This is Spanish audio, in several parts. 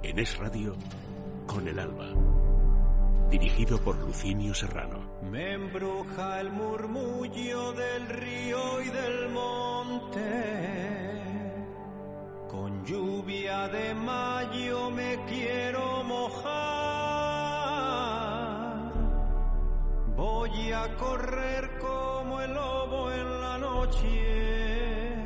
En Es Radio, Con el Alba. Dirigido por Lucinio Serrano. Me embruja el murmullo del río y del monte. Con lluvia de mayo me quiero mojar. Voy a correr como el lobo en la noche.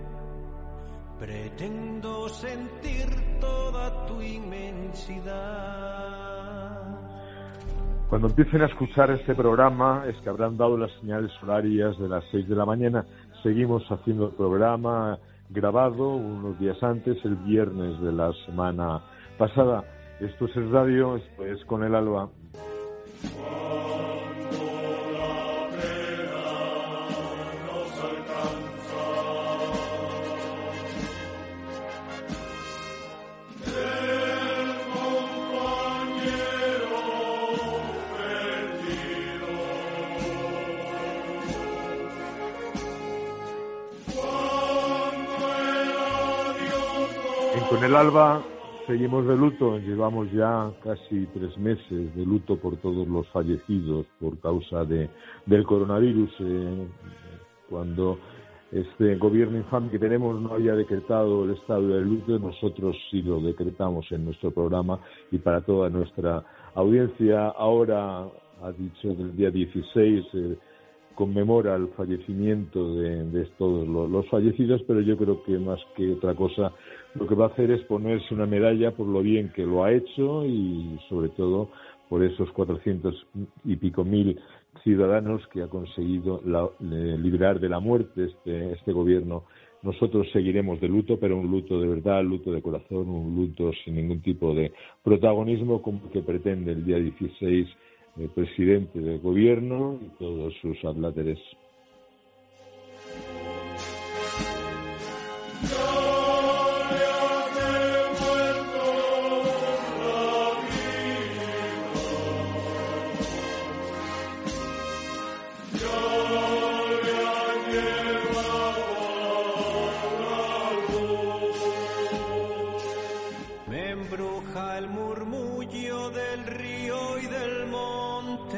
Pretendo sentir toda tu inmensidad. Cuando empiecen a escuchar este programa es que habrán dado las señales horarias de las 6 de la mañana. Seguimos haciendo el programa grabado unos días antes, el viernes de la semana pasada. Esto es el radio, esto es Con el Alba. Con el Alba seguimos de luto, llevamos ya casi 3 meses de luto por todos los fallecidos por causa del coronavirus. Cuando este gobierno infame que tenemos no haya decretado el estado de luto, nosotros sí lo decretamos en nuestro programa y para toda nuestra audiencia. Ahora ha dicho que el día 16 conmemora el fallecimiento de todos los fallecidos, pero yo creo que más que otra cosa lo que va a hacer es ponerse una medalla por lo bien que lo ha hecho y sobre todo por esos 400 y pico mil ciudadanos que ha conseguido librar de la muerte este gobierno. Nosotros seguiremos de luto, pero un luto de verdad, luto de corazón, un luto sin ningún tipo de protagonismo como el que pretende el día 16 el presidente del gobierno y todos sus adláteres. Me embruja el murmullo del río y del monte.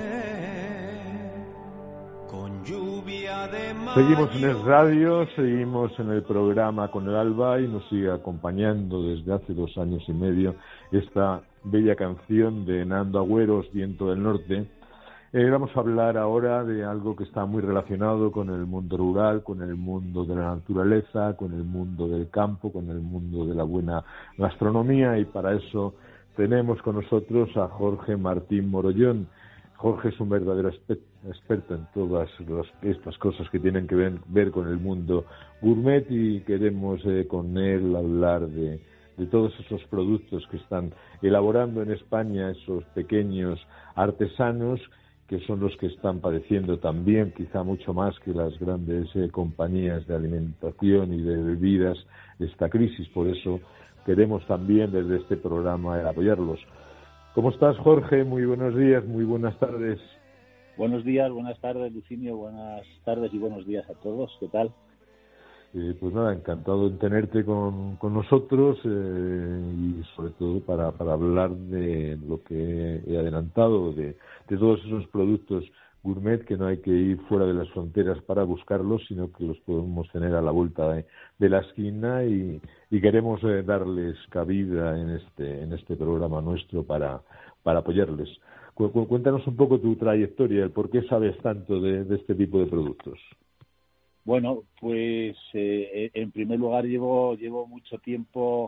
Con lluvia de mayo. Seguimos en el radio, seguimos en el programa Con el Alba y nos sigue acompañando desde hace 2 años y medio esta bella canción de Nando Agüeros, Viento del Norte. Vamos a hablar ahora de algo que está muy relacionado con el mundo rural, con el mundo de la naturaleza, con el mundo del campo, con el mundo de la buena gastronomía y para eso tenemos con nosotros a Jorge Martín Morollón. Jorge es un verdadero experto en todas estas cosas que tienen que ver con el mundo gourmet y queremos con él hablar de todos esos productos que están elaborando en España esos pequeños artesanos que son los que están padeciendo también, quizá mucho más que las grandes compañías de alimentación y de bebidas, esta crisis. Por eso queremos también desde este programa apoyarlos. ¿Cómo estás, Jorge? Muy buenos días, muy buenas tardes. Buenos días, buenas tardes, Lucinio, buenas tardes y buenos días a todos. ¿Qué tal? Pues nada, encantado en tenerte con nosotros y sobre todo para hablar de lo que he adelantado, de todos esos productos gourmet que no hay que ir fuera de las fronteras para buscarlos, sino que los podemos tener a la vuelta de la esquina y queremos darles cabida en este programa nuestro para apoyarles. Cuéntanos un poco tu trayectoria, el por qué sabes tanto de este tipo de productos. Bueno, pues en primer lugar llevo mucho tiempo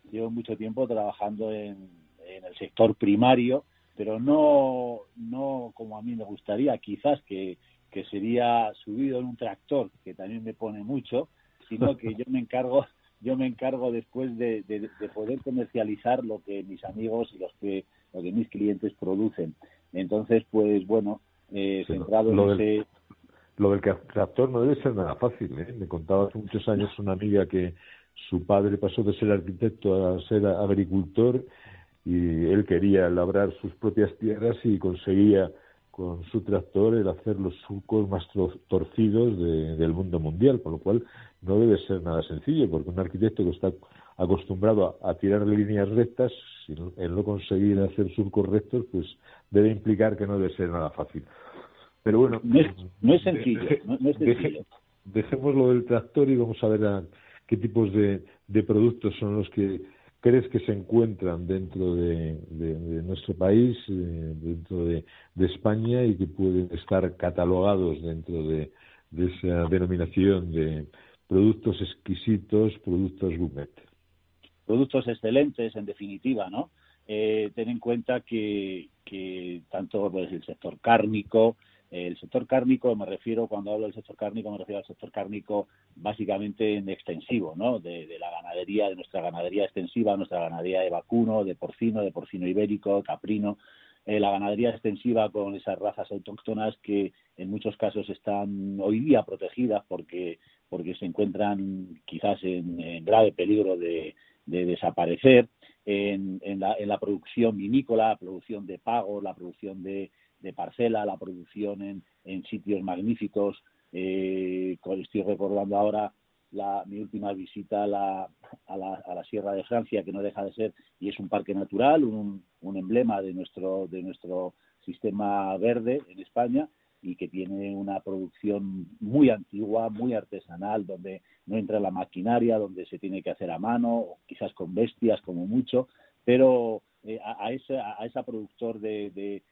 trabajando en el sector primario, pero no como a mí me gustaría, quizás que sería subido en un tractor, que también me pone mucho, sino que yo me encargo después de poder comercializar lo que mis amigos y lo que mis clientes producen. Entonces, pues bueno, centrado en ese. Lo del tractor no debe ser nada fácil, ¿eh? Me contaba hace muchos años una amiga que su padre pasó de ser arquitecto a ser agricultor y él quería labrar sus propias tierras y conseguía con su tractor el hacer los surcos más torcidos del mundo mundial, por lo cual no debe ser nada sencillo, porque un arquitecto que está acostumbrado a tirar líneas rectas, el no conseguir hacer surcos rectos, pues debe implicar que no debe ser nada fácil. Pero bueno, no es sencillo. No es sencillo. Dejemos lo del tractor y vamos a ver qué tipos de productos son los que crees que se encuentran dentro de nuestro país, dentro de España, y que pueden estar catalogados dentro de esa denominación de productos exquisitos, productos gourmet. Productos excelentes, en definitiva, ¿no? Ten en cuenta que tanto pues, el sector cárnico, me refiero, cuando hablo del sector cárnico, me refiero al sector cárnico básicamente en extensivo, ¿no? De la ganadería, de nuestra ganadería extensiva, nuestra ganadería de vacuno, de porcino ibérico, caprino, la ganadería extensiva con esas razas autóctonas que en muchos casos están hoy día protegidas porque se encuentran quizás en grave peligro de desaparecer, en la producción vinícola, la producción de pagos, la producción de parcela, la producción en sitios magníficos. Estoy recordando ahora mi última visita a la Sierra de Francia, que no deja de ser, y es un parque natural, un emblema de nuestro sistema verde en España, y que tiene una producción muy antigua, muy artesanal, donde no entra la maquinaria, donde se tiene que hacer a mano, o quizás con bestias como mucho, pero a esa productor de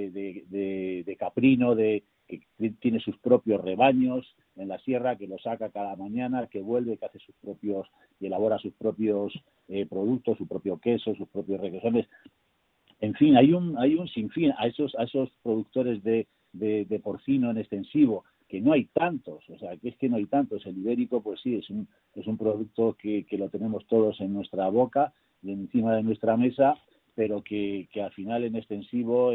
caprino, que tiene sus propios rebaños en la sierra, que lo saca cada mañana, que vuelve, que hace sus propios y elabora sus propios productos, su propio queso, sus propios requesones. En fin, hay un sinfín a esos productores de porcino en extensivo, que no hay tantos, o sea, que es que no hay tantos. El ibérico, pues sí, es un producto que lo tenemos todos en nuestra boca y encima de nuestra mesa, pero que al final en extensivo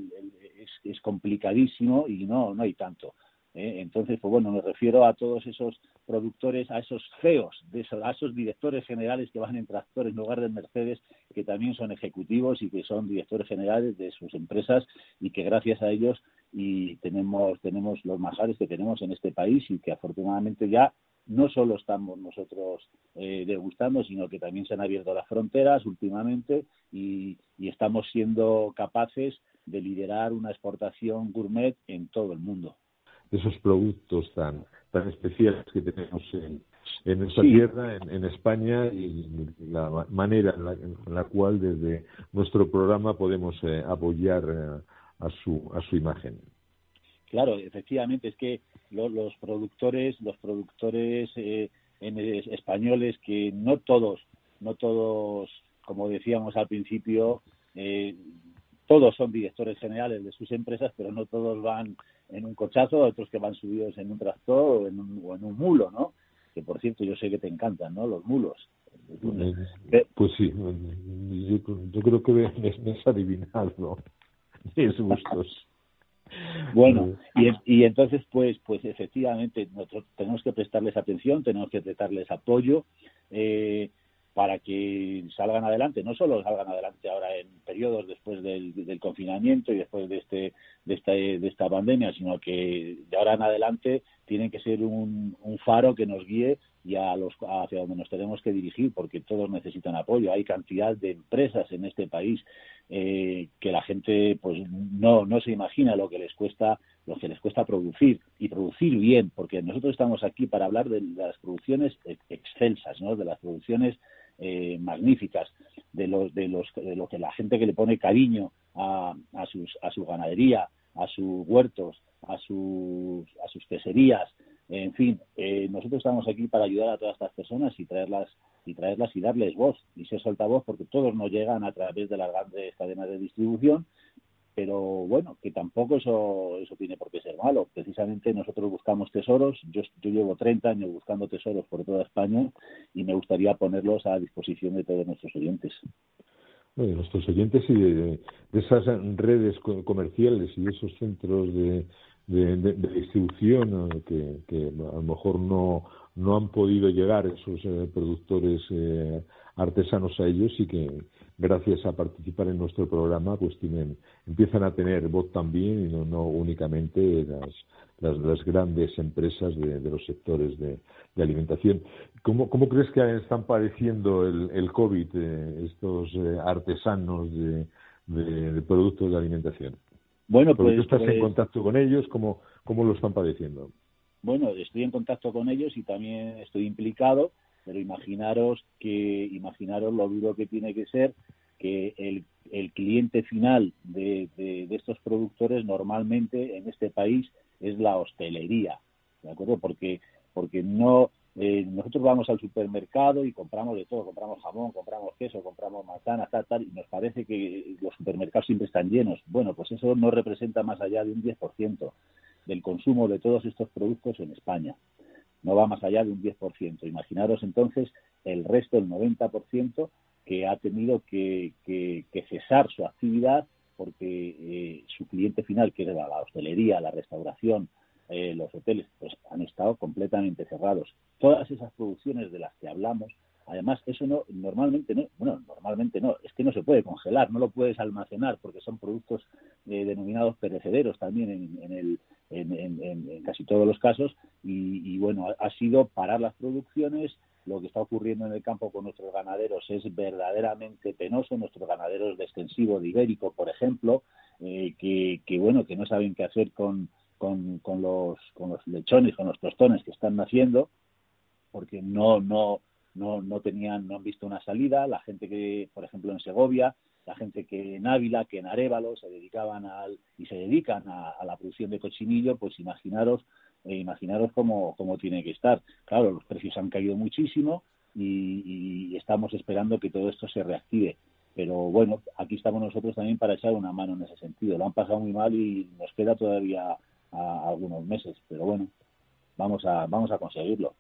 es complicadísimo y no hay tanto. Entonces, pues bueno, me refiero a todos esos productores, a esos CEOs, a esos directores generales que van en tractor en lugar de en Mercedes, que también son ejecutivos y que son directores generales de sus empresas, y que gracias a ellos y tenemos los manjares que tenemos en este país, y que afortunadamente ya no solo estamos nosotros degustando, sino que también se han abierto las fronteras últimamente y estamos siendo capaces de liderar una exportación gourmet en todo el mundo. Esos productos tan especiales que tenemos en nuestra tierra, en España, y la manera en la cual desde nuestro programa podemos apoyar a su imagen. Claro, efectivamente, es que los productores españoles, que no todos, como decíamos al principio, todos son directores generales de sus empresas, pero no todos van en un cochazo, otros que van subidos en un tractor o en un mulo, ¿no? Que por cierto, yo sé que te encantan, ¿no? Los mulos. Pues sí, yo creo que me has adivinado mis gustos. Bueno, y entonces pues efectivamente nosotros tenemos que prestarles atención, tenemos que prestarles apoyo para que salgan adelante. No solo salgan adelante ahora en periodos después del confinamiento y después de esta pandemia, sino que de ahora en adelante tienen que ser un faro que nos guíe y hacia donde nos tenemos que dirigir, porque todos necesitan apoyo. Hay cantidad de empresas en este país que la gente pues no se imagina lo que les cuesta producir, y producir bien, porque nosotros estamos aquí para hablar de las producciones excelsas, ¿no? De las producciones magníficas, de lo que la gente que le pone cariño a su ganadería, a sus huertos, a sus queserías. En fin, nosotros estamos aquí para ayudar a todas estas personas y traerlas y darles voz y ser soltavoz, porque todos nos llegan a través de las grandes cadenas de distribución, pero bueno, que tampoco eso tiene por qué ser malo. Precisamente nosotros buscamos tesoros. Yo llevo 30 años buscando tesoros por toda España y me gustaría ponerlos a disposición de todos nuestros oyentes. De nuestros oyentes y de esas redes comerciales y de esos centros de distribución que a lo mejor no han podido llegar esos productores artesanos a ellos, y que gracias a participar en nuestro programa, pues empiezan a tener voz también, y no únicamente las grandes empresas de los sectores de alimentación. ¿Cómo crees que están padeciendo el COVID estos artesanos de productos de alimentación? Bueno, porque pues tú estás en contacto con ellos, ¿cómo lo están padeciendo? Bueno, estoy en contacto con ellos y también estoy implicado, pero imaginaros lo duro que tiene que ser que el cliente final de estos productores normalmente en este país es la hostelería, ¿de acuerdo? Porque no nosotros vamos al supermercado y compramos de todo, compramos jamón, compramos queso, compramos manzanas, tal, y nos parece que los supermercados siempre están llenos. Bueno, pues eso no representa más allá de un 10% del consumo de todos estos productos en España. No va más allá de un 10%. Imaginaros entonces el resto, el 90%, que ha tenido que cesar su actividad porque su cliente final, que era la hostelería, la restauración, los hoteles, pues han estado completamente cerrados. Todas esas producciones de las que hablamos, además, eso normalmente no, es que no se puede congelar, no lo puedes almacenar porque son productos denominados perecederos también en casi todos los casos y bueno, ha sido parar las producciones. Lo que está ocurriendo en el campo con nuestros ganaderos es verdaderamente penoso. Nuestros ganaderos de extensivo de ibérico, por ejemplo, que no saben qué hacer con los lechones, con los tostones que están naciendo, porque no han visto una salida. La gente que, por ejemplo, en Segovia, la gente que en Ávila, que en Arévalo se dedican a la producción de cochinillo, pues imaginaros cómo tiene que estar. Claro, los precios han caído muchísimo y estamos esperando que todo esto se reactive. Pero bueno, aquí estamos nosotros también para echar una mano en ese sentido. Lo han pasado muy mal y nos queda todavía algunos meses, pero bueno, vamos a conseguirlo.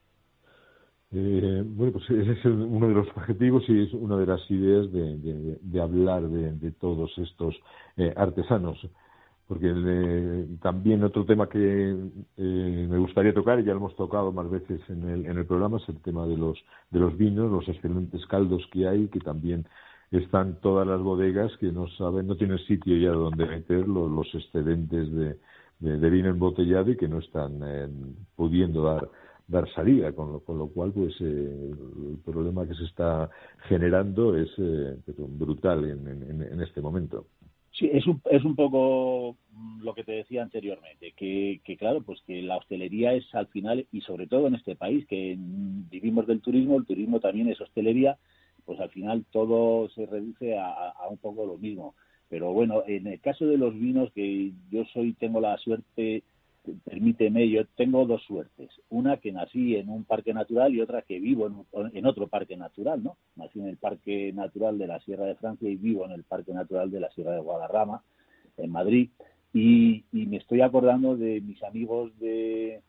Bueno, pues ese es uno de los objetivos y es una de las ideas de hablar de todos estos artesanos, porque también otro tema que me gustaría tocar, y ya lo hemos tocado más veces en el programa, es el tema de los vinos, los excelentes caldos que hay, que también están todas las bodegas que no tienen sitio ya donde meter los excedentes de vino embotellado y que no están pudiendo dar salida, con lo cual pues el problema que se está generando es brutal en este momento. Sí, es un poco lo que te decía anteriormente, que claro, pues que la hostelería es al final, y sobre todo en este país, que vivimos del turismo, el turismo también es hostelería, pues al final todo se reduce a un poco lo mismo. Pero bueno, en el caso de los vinos, que tengo la suerte, permíteme, yo tengo dos suertes. Una, que nací en un parque natural, y otra, que vivo en otro parque natural, ¿no? Nací en el Parque Natural de la Sierra de Francia y vivo en el Parque Natural de la Sierra de Guadarrama, en Madrid. Y me estoy acordando de mis amigos de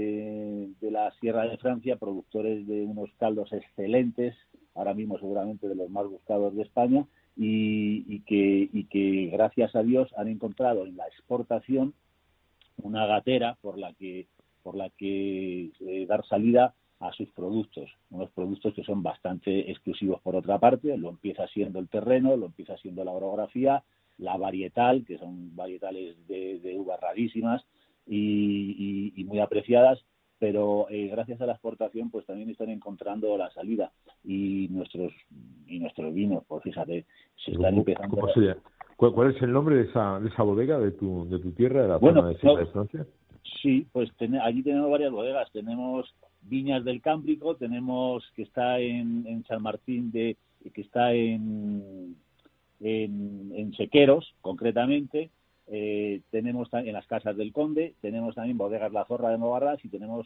la Sierra de Francia, productores de unos caldos excelentes, ahora mismo seguramente de los más buscados de España, y que gracias a Dios han encontrado en la exportación una gatera por la que dar salida a sus productos, unos productos que son bastante exclusivos por otra parte. Lo empieza siendo el terreno, lo empieza siendo la orografía, la varietal, que son varietales de uvas rarísimas y muy apreciadas, pero gracias a la exportación pues también están encontrando la salida y nuestros vinos, pues fíjate, se están empezando. ¿Cómo se llama? ¿Cuál es el nombre de esa bodega de tu tierra, de la zona de Sierra de Francia? Sí, pues allí tenemos varias bodegas. Tenemos Viñas del Cámbrico, tenemos que está en San Martín que está en Sequeros, concretamente. Tenemos en las Casas del Conde, tenemos también bodegas La Zorra de Novarras y tenemos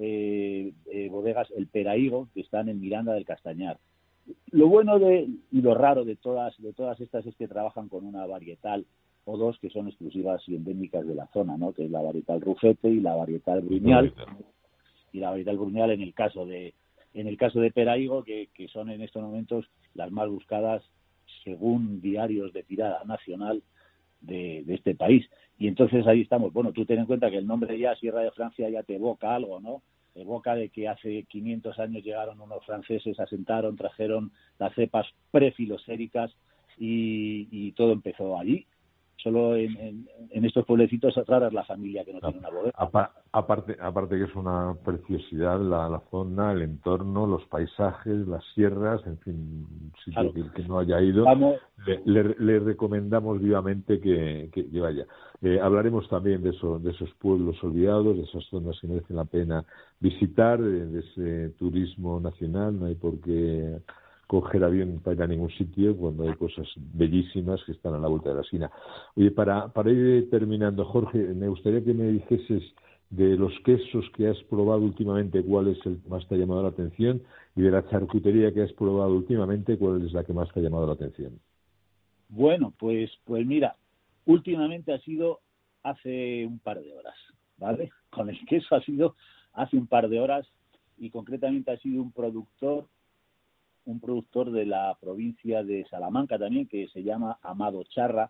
bodegas El Peraigo, que están en Miranda del Castañar. Lo bueno y lo raro de todas estas es que trabajan con una varietal o dos que son exclusivas y endémicas de la zona, ¿no? Que es la varietal Rufete y la varietal Bruñal. Y la varietal Bruñal en el caso de Peraigo, que son en estos momentos las más buscadas según diarios de tirada nacional de este país. Y entonces ahí estamos. Bueno, tú ten en cuenta que el nombre ya, Sierra de Francia, ya te evoca algo, ¿no? evoca de que hace 500 años llegaron unos franceses, asentaron, trajeron las cepas prefiloséricas y todo empezó allí. Solo en estos pueblecitos rara es la familia que no tiene una bodega. Aparte que es una preciosidad la zona, el entorno, los paisajes, las sierras, en fin, un sitio Claro. que no haya ido, le recomendamos vivamente que vaya. Hablaremos también de esos pueblos olvidados, de esas zonas que merecen la pena visitar, de ese turismo nacional. No hay por qué coger avión para ir a ningún sitio cuando hay cosas bellísimas que están a la vuelta de la esquina. Oye, para ir terminando, Jorge, me gustaría que me dijeses de los quesos que has probado últimamente, cuál es el que más te ha llamado la atención, y de la charcutería que has probado últimamente, cuál es la que más te ha llamado la atención. Bueno, pues mira, últimamente ha sido hace un par de horas, ¿vale? Con el queso ha sido hace un par de horas, y concretamente ha sido un productor de la provincia de Salamanca también, que se llama Amado Charra.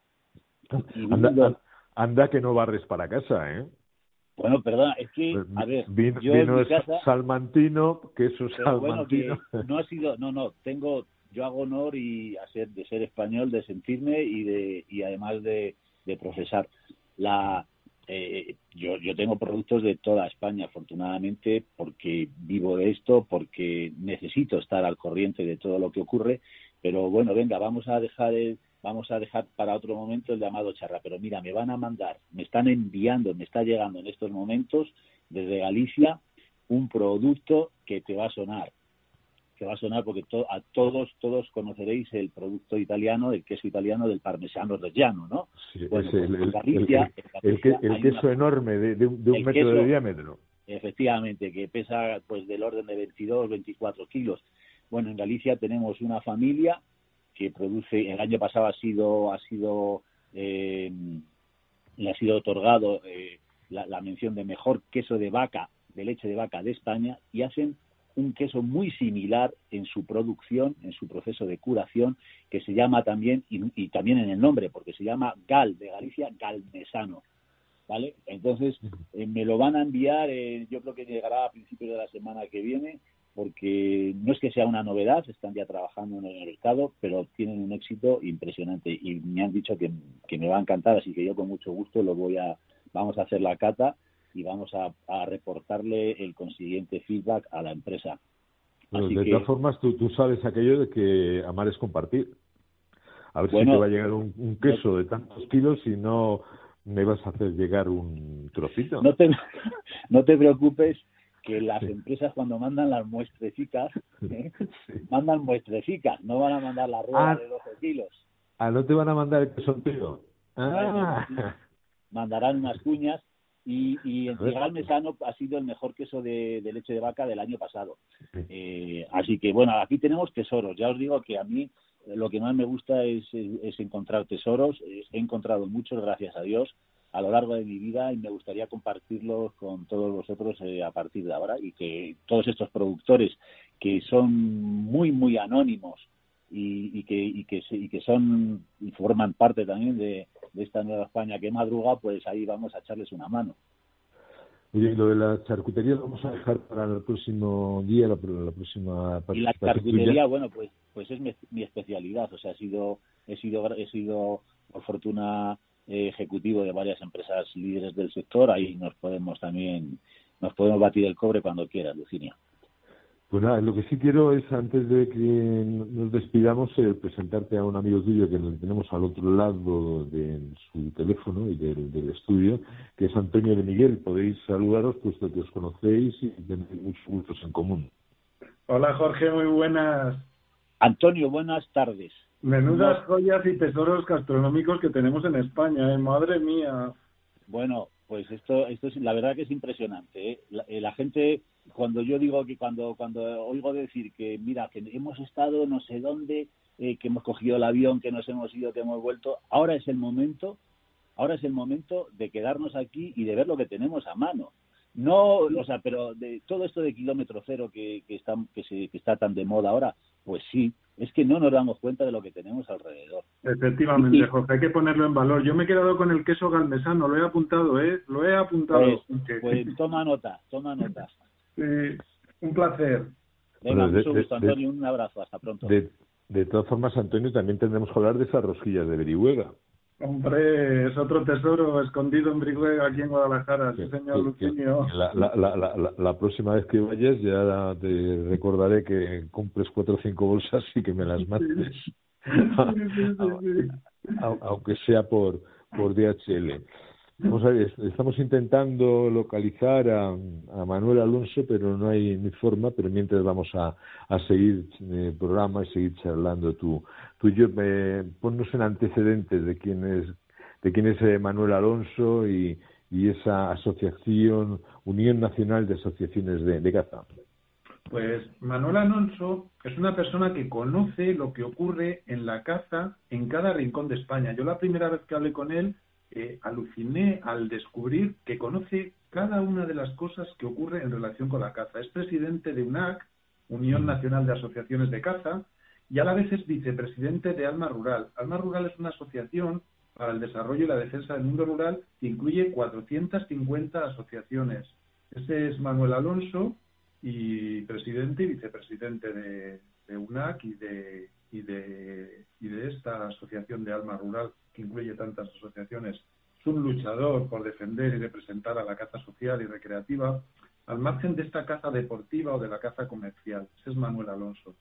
Anda que no barres para casa, ¿eh? Bueno, perdona, es que, a ver, yo vino en mi casa... salmantino, queso salmantino... Bueno, que no ha sido... No, yo hago honor de ser español, de sentirme y además de profesar. Yo tengo productos de toda España, afortunadamente, porque vivo de esto, porque necesito estar al corriente de todo lo que ocurre. Pero bueno, venga, vamos a dejar para otro momento el llamado Charra. Pero mira, me está llegando en estos momentos desde Galicia un producto que te va a sonar porque todos conoceréis el producto italiano, el queso italiano del Parmesano Reggiano, ¿no? Sí, bueno, pues en Galicia el queso enorme de un metro queso, de diámetro. Efectivamente, que pesa pues del orden de 22, 24 kilos. Bueno, en Galicia tenemos una familia que produce, el año pasado le ha sido otorgado la mención de mejor queso de leche de vaca de España, y hacen un queso muy similar en su producción, en su proceso de curación, que se llama también, y también en el nombre, porque se llama Gal, de Galicia, Galmesano, ¿vale? Entonces, me lo van a enviar, yo creo que llegará a principios de la semana que viene, porque no es que sea una novedad, están ya trabajando en el mercado, pero tienen un éxito impresionante, y me han dicho que me va a encantar, así que yo con mucho gusto vamos a hacer la cata, y vamos a reportarle el consiguiente feedback a la empresa. Bueno, de todas formas, tú sabes aquello de que amar es compartir. A ver si te va a llegar un queso de tantos kilos y no me vas a hacer llegar un trocito. No te preocupes, que las empresas cuando mandan las muestrecicas, mandan muestrecicas, no van a mandar la rueda de 12 kilos. ¿No te van a mandar el queso entero? Mandarán unas cuñas. Y en Galmesano ha sido el mejor queso de leche de vaca del año pasado. Así que, bueno, aquí tenemos tesoros. Ya os digo que a mí lo que más me gusta es encontrar tesoros. He encontrado muchos, gracias a Dios, a lo largo de mi vida, y me gustaría compartirlos con todos vosotros a partir de ahora, y que todos estos productores que son muy, muy anónimos y que son y forman parte también de esta nueva España que madruga, pues ahí vamos a echarles una mano. Oye, lo de la charcutería lo vamos a dejar para el próximo día, la próxima participación. Y la charcutería, bueno, pues es mi especialidad. O sea, he sido por fortuna ejecutivo de varias empresas líderes del sector. Ahí nos podemos batir el cobre cuando quieras, Lucinia. Pues nada, lo que sí quiero es, antes de que nos despidamos, presentarte a un amigo tuyo que tenemos al otro lado de su teléfono y del estudio, que es Antonio de Miguel. Podéis saludaros puesto que os conocéis y tenéis muchos gustos en común. Hola Jorge, muy buenas. Antonio, buenas tardes. Menudas joyas y tesoros gastronómicos que tenemos en España, madre mía. Bueno, pues esto es la verdad que es impresionante, ¿eh? La gente, cuando yo digo que cuando oigo decir que mira, que hemos estado no sé dónde, que hemos cogido el avión, que nos hemos ido, que hemos vuelto, ahora es el momento de quedarnos aquí y de ver lo que tenemos a mano. No, o sea, pero de todo esto de kilómetro cero que está tan de moda ahora, pues sí, es que no nos damos cuenta de lo que tenemos alrededor. Efectivamente, Jorge, hay que ponerlo en valor. Yo me he quedado con el queso galmesano, lo he apuntado, Lo he apuntado. Pues toma nota. Sí, un placer. Venga, Bueno, mucho gusto, Antonio, un abrazo, hasta pronto. De todas formas, Antonio, también tendremos que hablar de esas rosquillas de Brihuega. Hombre, es otro tesoro escondido en Brihuega, aquí en Guadalajara, sí, señor Lucinio. La próxima vez que vayas ya te recordaré que compres 4 o 5 bolsas y que me las mandes. Sí. Aunque sea por DHL. Vamos a ver, estamos intentando localizar a Manuel Alonso, pero no hay ni forma. Pero mientras vamos a seguir el programa y seguir charlando tú y yo. Ponnos en antecedentes de quién es Manuel Alonso y esa asociación, Unión Nacional de Asociaciones de Caza. Pues Manuel Alonso es una persona que conoce lo que ocurre en la caza en cada rincón de España. Yo la primera vez que hablé con él aluciné al descubrir que conoce cada una de las cosas que ocurre en relación con la caza. Es presidente de UNAC, Unión Nacional de Asociaciones de Caza, y a la vez es vicepresidente de Alma Rural. Alma Rural es una asociación para el desarrollo y la defensa del mundo rural que incluye 450 asociaciones. Ese es Manuel Alonso, y presidente y vicepresidente de UNAC y de esta asociación de Alma Rural, que incluye tantas asociaciones. Es un luchador por defender y representar a la caza social y recreativa, al margen de esta caza deportiva o de la caza comercial. Ese es Manuel Alonso.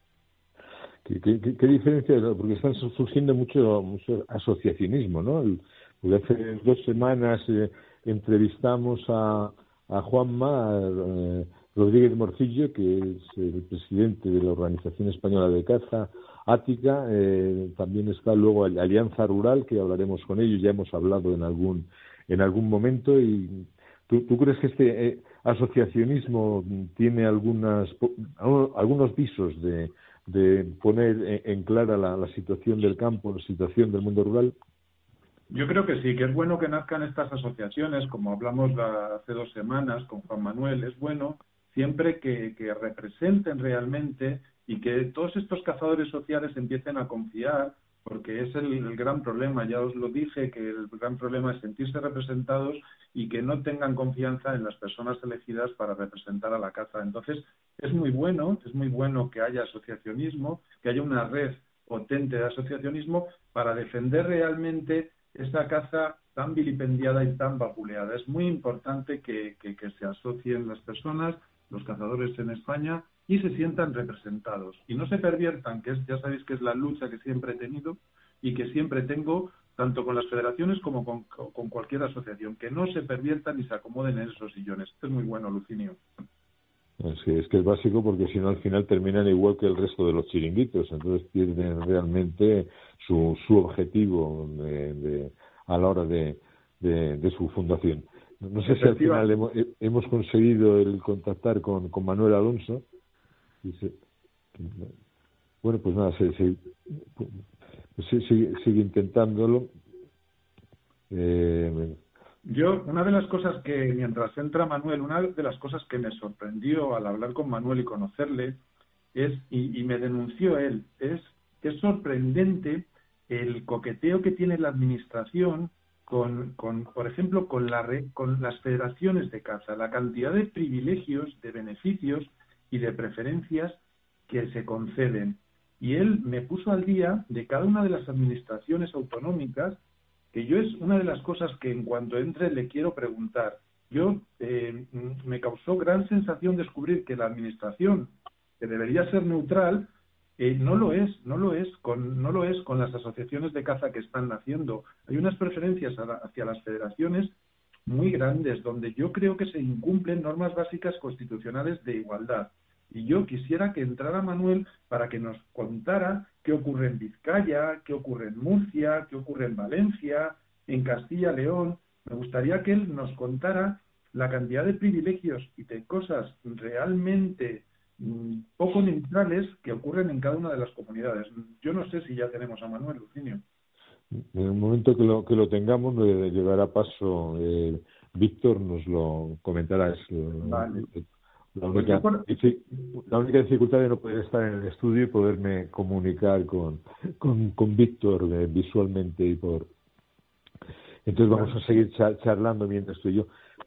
¿Qué diferencia? Porque están surgiendo mucho asociacionismo, ¿no? Porque hace 2 semanas entrevistamos a Juanma Rodríguez Morcillo, que es el presidente de la Organización Española de Caza, Ática. También está luego Alianza Rural, que hablaremos con ellos, ya hemos hablado en algún momento. Y ¿tú crees que este asociacionismo tiene algunos visos de poner en clara la situación del campo, la situación del mundo rural? Yo creo que sí, que es bueno que nazcan estas asociaciones, como hablamos hace 2 semanas con Juan Manuel. Es bueno siempre que representen realmente y que todos estos cazadores sociales empiecen a confiar, porque es el gran problema. Ya os lo dije, que el gran problema es sentirse representados y que no tengan confianza en las personas elegidas para representar a la caza. Entonces, es muy bueno que haya asociacionismo, que haya una red potente de asociacionismo para defender realmente esta caza tan vilipendiada y tan vapuleada. Es muy importante que se asocien las personas, los cazadores en España, y se sientan representados. Y no se perviertan, que ya sabéis que es la lucha que siempre he tenido y que siempre tengo, tanto con las federaciones como con cualquier asociación, que no se perviertan y se acomoden en esos sillones. Esto es muy bueno, Lucinio. Sí, es que es básico, porque si no al final terminan igual que el resto de los chiringuitos, entonces pierden realmente su objetivo a la hora de su fundación. No sé si al final hemos conseguido el contactar con Manuel Alonso. Bueno, pues nada, sigue intentándolo. Yo, una de las cosas que, mientras entra Manuel, una de las cosas que me sorprendió al hablar con Manuel y conocerle es, y me denunció él, es que es sorprendente el coqueteo que tiene la administración con por ejemplo, con las federaciones de caza, la cantidad de privilegios, de beneficios y de preferencias que se conceden. Y él me puso al día de cada una de las administraciones autonómicas, que yo es una de las cosas que en cuanto entre le quiero preguntar. Me causó gran sensación descubrir que la administración, que debería ser neutral, no lo es con las asociaciones de caza que están naciendo. Hay unas preferencias hacia las federaciones muy grandes, donde yo creo que se incumplen normas básicas constitucionales de igualdad. Y yo quisiera que entrara Manuel para que nos contara qué ocurre en Vizcaya, qué ocurre en Murcia, qué ocurre en Valencia, en Castilla-León. Me gustaría que él nos contara la cantidad de privilegios y de cosas realmente poco neutrales que ocurren en cada una de las comunidades. Yo no sé si ya tenemos a Manuel, Lucinio. En el momento que lo tengamos, llegará paso. Víctor nos lo comentará. Vale. La única dificultad de no poder estar en el estudio y poderme comunicar con Víctor visualmente entonces vamos a seguir charlando mientras tú y yo.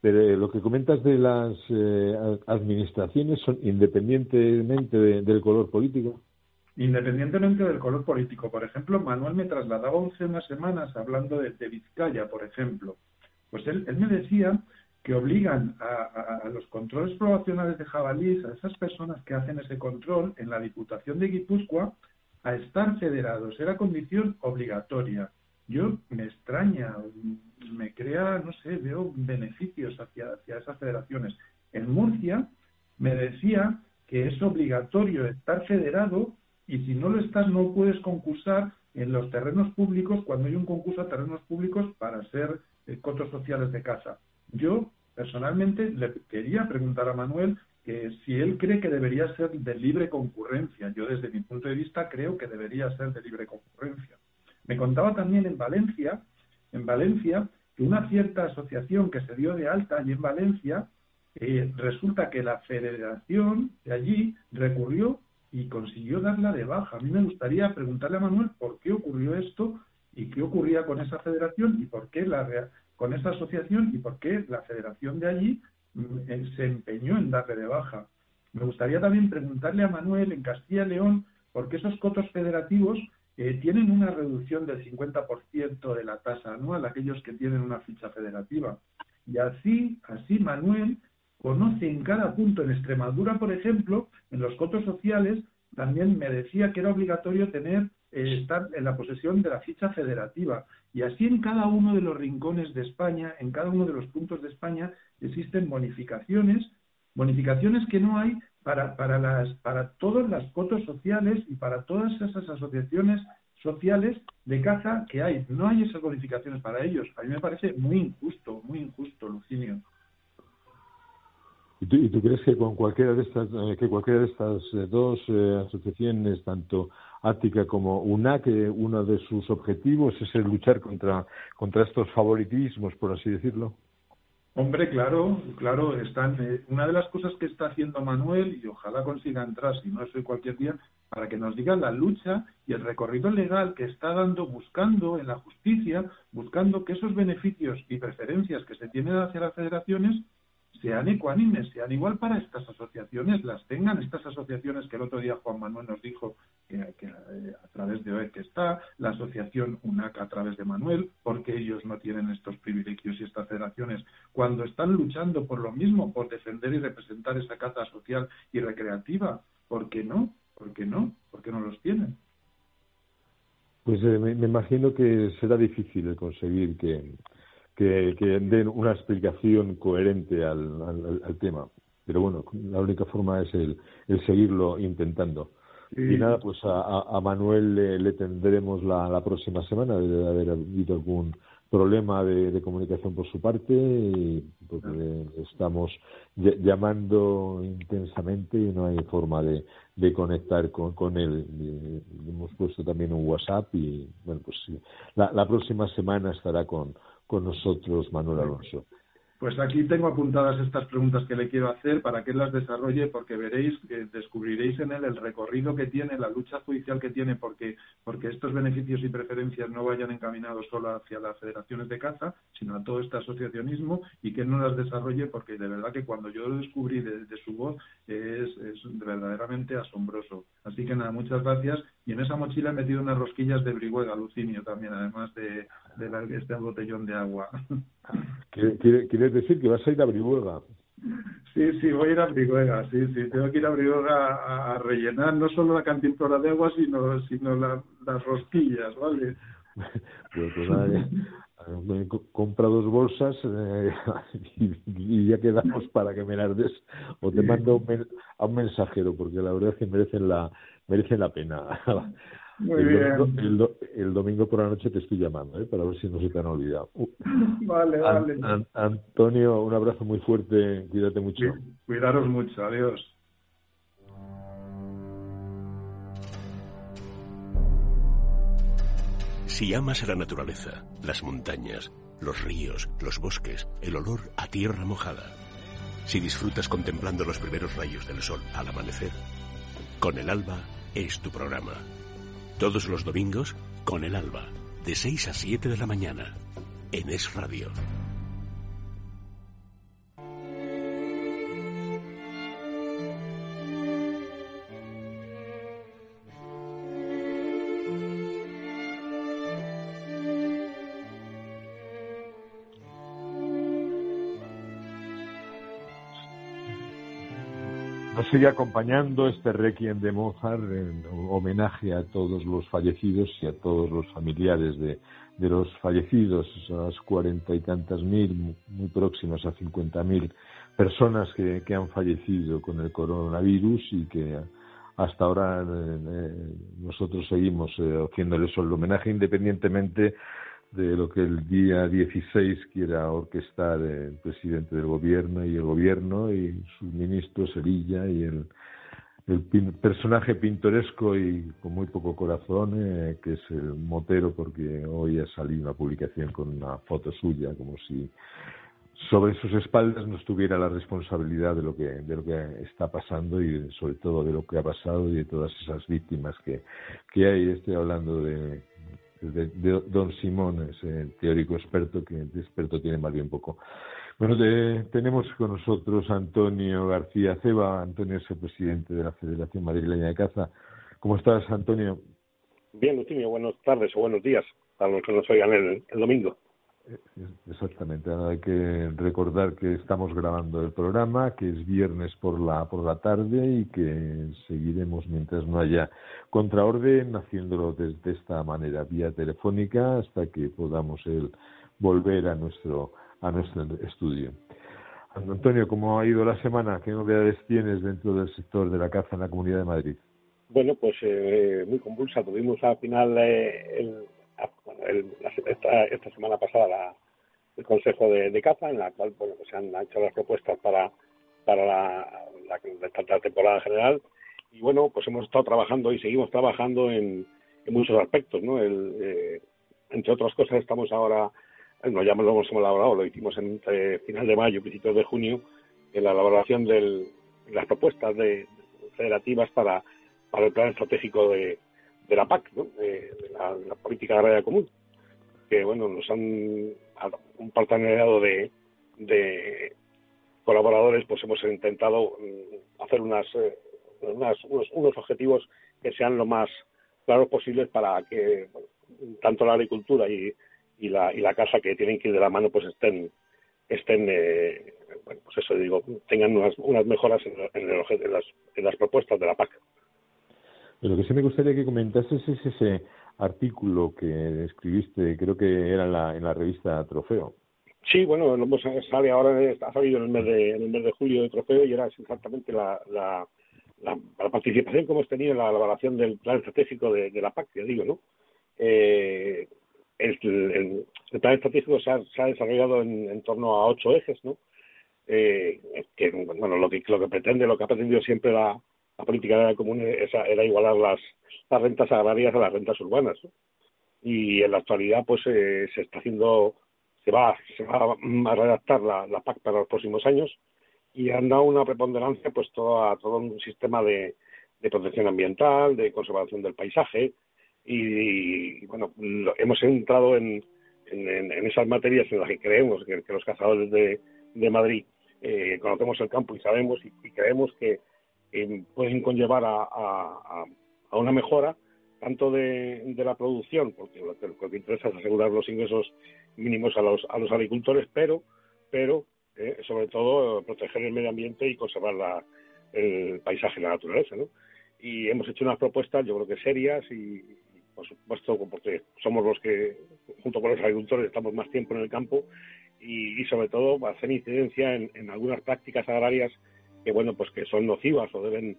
Pero lo que comentas de las administraciones son independientemente del color político. Independientemente del color político. Por ejemplo, Manuel me trasladaba hace unas semanas hablando de Vizcaya, por ejemplo. Pues él me decía que obligan a los controles poblacionales de jabalíes, a esas personas que hacen ese control en la Diputación de Guipúzcoa, a estar federados. Era condición obligatoria. Yo me extraña, me crea, no sé, veo beneficios hacia esas federaciones. En Murcia me decía que es obligatorio estar federado y si no lo estás no puedes concursar en los terrenos públicos cuando hay un concurso a terrenos públicos para ser cotos sociales de caza. Yo, personalmente, le quería preguntar a Manuel que si él cree que debería ser de libre concurrencia. Yo, desde mi punto de vista, creo que debería ser de libre concurrencia. Me contaba también en Valencia, que una cierta asociación que se dio de alta allí en Valencia, resulta que la federación de allí recurrió y consiguió darla de baja. A mí me gustaría preguntarle a Manuel por qué ocurrió esto y qué ocurría con esa federación y por qué con esa asociación y por qué la federación de allí se empeñó en darle de baja. Me gustaría también preguntarle a Manuel en Castilla y León por qué esos cotos federativos tienen una reducción del 50% de la tasa anual, aquellos que tienen una ficha federativa. Y así Manuel conoce en cada punto. En Extremadura, por ejemplo, en los cotos sociales, también me decía que era obligatorio estar en la posesión de la ficha federativa. Y así en cada uno de los rincones de España, en cada uno de los puntos de España, existen bonificaciones que no hay para todos los cotos sociales y para todas esas asociaciones sociales de caza que hay. No hay esas bonificaciones para ellos. A mí me parece muy injusto, Lucinio. ¿Y tú crees que con cualquiera de estas dos asociaciones, tanto Ática como UNAC, uno de sus objetivos es el luchar contra estos favoritismos, por así decirlo? Hombre, claro, están. Una de las cosas que está haciendo Manuel, y ojalá consiga entrar, si no es hoy cualquier día, para que nos digan la lucha y el recorrido legal que está dando, buscando en la justicia, buscando que esos beneficios y preferencias que se tienen hacia las federaciones sean ecuánimes, sean igual para estas asociaciones, las tengan estas asociaciones que el otro día Juan Manuel nos dijo que a través de OE que está, la asociación UNAC a través de Manuel, porque ellos no tienen estos privilegios y estas federaciones, cuando están luchando por lo mismo, por defender y representar esa caza social y recreativa. ¿Por qué no? ¿Por qué no los tienen? Pues me imagino que será difícil conseguir que den una explicación coherente al tema. Pero bueno, la única forma es el seguirlo intentando. Sí. Y nada, pues a Manuel le tendremos la próxima semana. Debe haber habido algún problema de comunicación por su parte, porque estamos llamando intensamente y no hay forma de conectar con él. Y hemos puesto también un WhatsApp y bueno, pues sí, la próxima semana estará con nosotros Manuel Alonso. Pues aquí tengo apuntadas estas preguntas que le quiero hacer para que él las desarrolle, porque veréis, descubriréis en él el recorrido que tiene, la lucha judicial que tiene, porque estos beneficios y preferencias no vayan encaminados solo hacia las federaciones de caza, sino a todo este asociacionismo, y que él no las desarrolle, porque de verdad que cuando yo lo descubrí de su voz es verdaderamente asombroso. Así que nada, muchas gracias. Y en esa mochila he metido unas rosquillas de brihuega, Lucinio, también, además de este botellón de agua. ¿Quieres decir que vas a ir a Brihuega? Sí, voy a ir a Brihuega, sí, tengo que ir a Brihuega a rellenar no solo la cantimplora de agua, sino las rosquillas, ¿vale? Pues nada, compra 2 bolsas y ya quedamos para que me las des, o te mando a un mensajero, porque la verdad es que merecen la pena. Muy bien. El domingo por la noche te estoy llamando, para ver si no se te han olvidado. Vale. Antonio, un abrazo muy fuerte, cuídate mucho. Cuidaros mucho, adiós. Si amas a la naturaleza, las montañas, los ríos, los bosques, el olor a tierra mojada, si disfrutas contemplando los primeros rayos del sol al amanecer, Con el Alba es tu programa. Todos los domingos, Con el Alba, de 6 a 7 de la mañana, en Es Radio. Nos sigue acompañando este Requiem de Mozart en homenaje a todos los fallecidos y a todos los familiares de los fallecidos, esas 40 y tantas mil, muy próximas a 50.000 personas que han fallecido con el coronavirus y que hasta ahora nosotros seguimos haciéndoles el homenaje independientemente de lo que el día 16 quiera orquestar el presidente del gobierno y sus ministros, Sevilla, y el personaje pintoresco y con muy poco corazón, que es el Motero, porque hoy ha salido una publicación con una foto suya, como si sobre sus espaldas no estuviera la responsabilidad de lo que está pasando y sobre todo de lo que ha pasado y de todas esas víctimas que hay. Estoy hablando de don Simón, ese teórico experto, que de experto tiene más bien poco. Bueno, tenemos con nosotros a Antonio García Ceba. Antonio es el presidente de la Federación Madrileña de Caza. ¿Cómo estás, Antonio? Bien, Eutimio, buenas tardes o buenos días para los que nos oigan el domingo. Exactamente, hay que recordar que estamos grabando el programa, que es viernes por la tarde y que seguiremos mientras no haya contraorden haciéndolo desde esta manera, vía telefónica, hasta que podamos volver a nuestro estudio. Antonio, ¿cómo ha ido la semana? ¿Qué novedades tienes dentro del sector de la caza en la Comunidad de Madrid? Bueno, pues muy convulsa. Tuvimos al final esta semana pasada el Consejo de Caza, en la cual pues se han hecho las propuestas para la temporada general, y bueno, pues hemos estado trabajando y seguimos trabajando en muchos aspectos, ¿no? Entre otras cosas, estamos ahora, ya lo hemos elaborado, lo hicimos entre final de mayo y principios de junio, en la elaboración de las propuestas federativas para el plan estratégico de la PAC, ¿no? La política agraria común, que bueno, nos han un partenariado de colaboradores, pues hemos intentado hacer unos objetivos que sean lo más claros posibles para que tanto la agricultura y la caza, que tienen que ir de la mano, pues estén bueno, pues eso digo, tengan unas mejoras en las propuestas de la PAC. Lo que sí me gustaría que comentases es ese artículo que escribiste, creo que era en la revista Trofeo. Sí, bueno, sale ahora, ha salido en el mes de julio de Trofeo, y era exactamente la participación que hemos tenido en la elaboración del plan estratégico de la PAC, ya digo, ¿no? El plan estratégico se ha desarrollado en torno a 8 ejes, ¿no? Que bueno, lo que pretende, lo que ha pretendido siempre la política agraria común era igualar las rentas agrarias a las rentas urbanas, ¿no? Y en la actualidad pues se va a redactar la PAC para los próximos años, y han dado una preponderancia pues todo un sistema de protección ambiental, de conservación del paisaje, y bueno, hemos entrado en esas materias en las que creemos que los cazadores de Madrid conocemos el campo y sabemos y creemos que pueden conllevar a una mejora tanto de la producción, porque lo que interesa es asegurar los ingresos mínimos a los agricultores, pero sobre todo proteger el medio ambiente y conservar el paisaje y la naturaleza, ¿no? Y hemos hecho unas propuestas, yo creo que serias, y por supuesto porque somos los que, junto con los agricultores, estamos más tiempo en el campo, y sobre todo hacer incidencia en algunas prácticas agrarias que bueno, pues que son nocivas o deben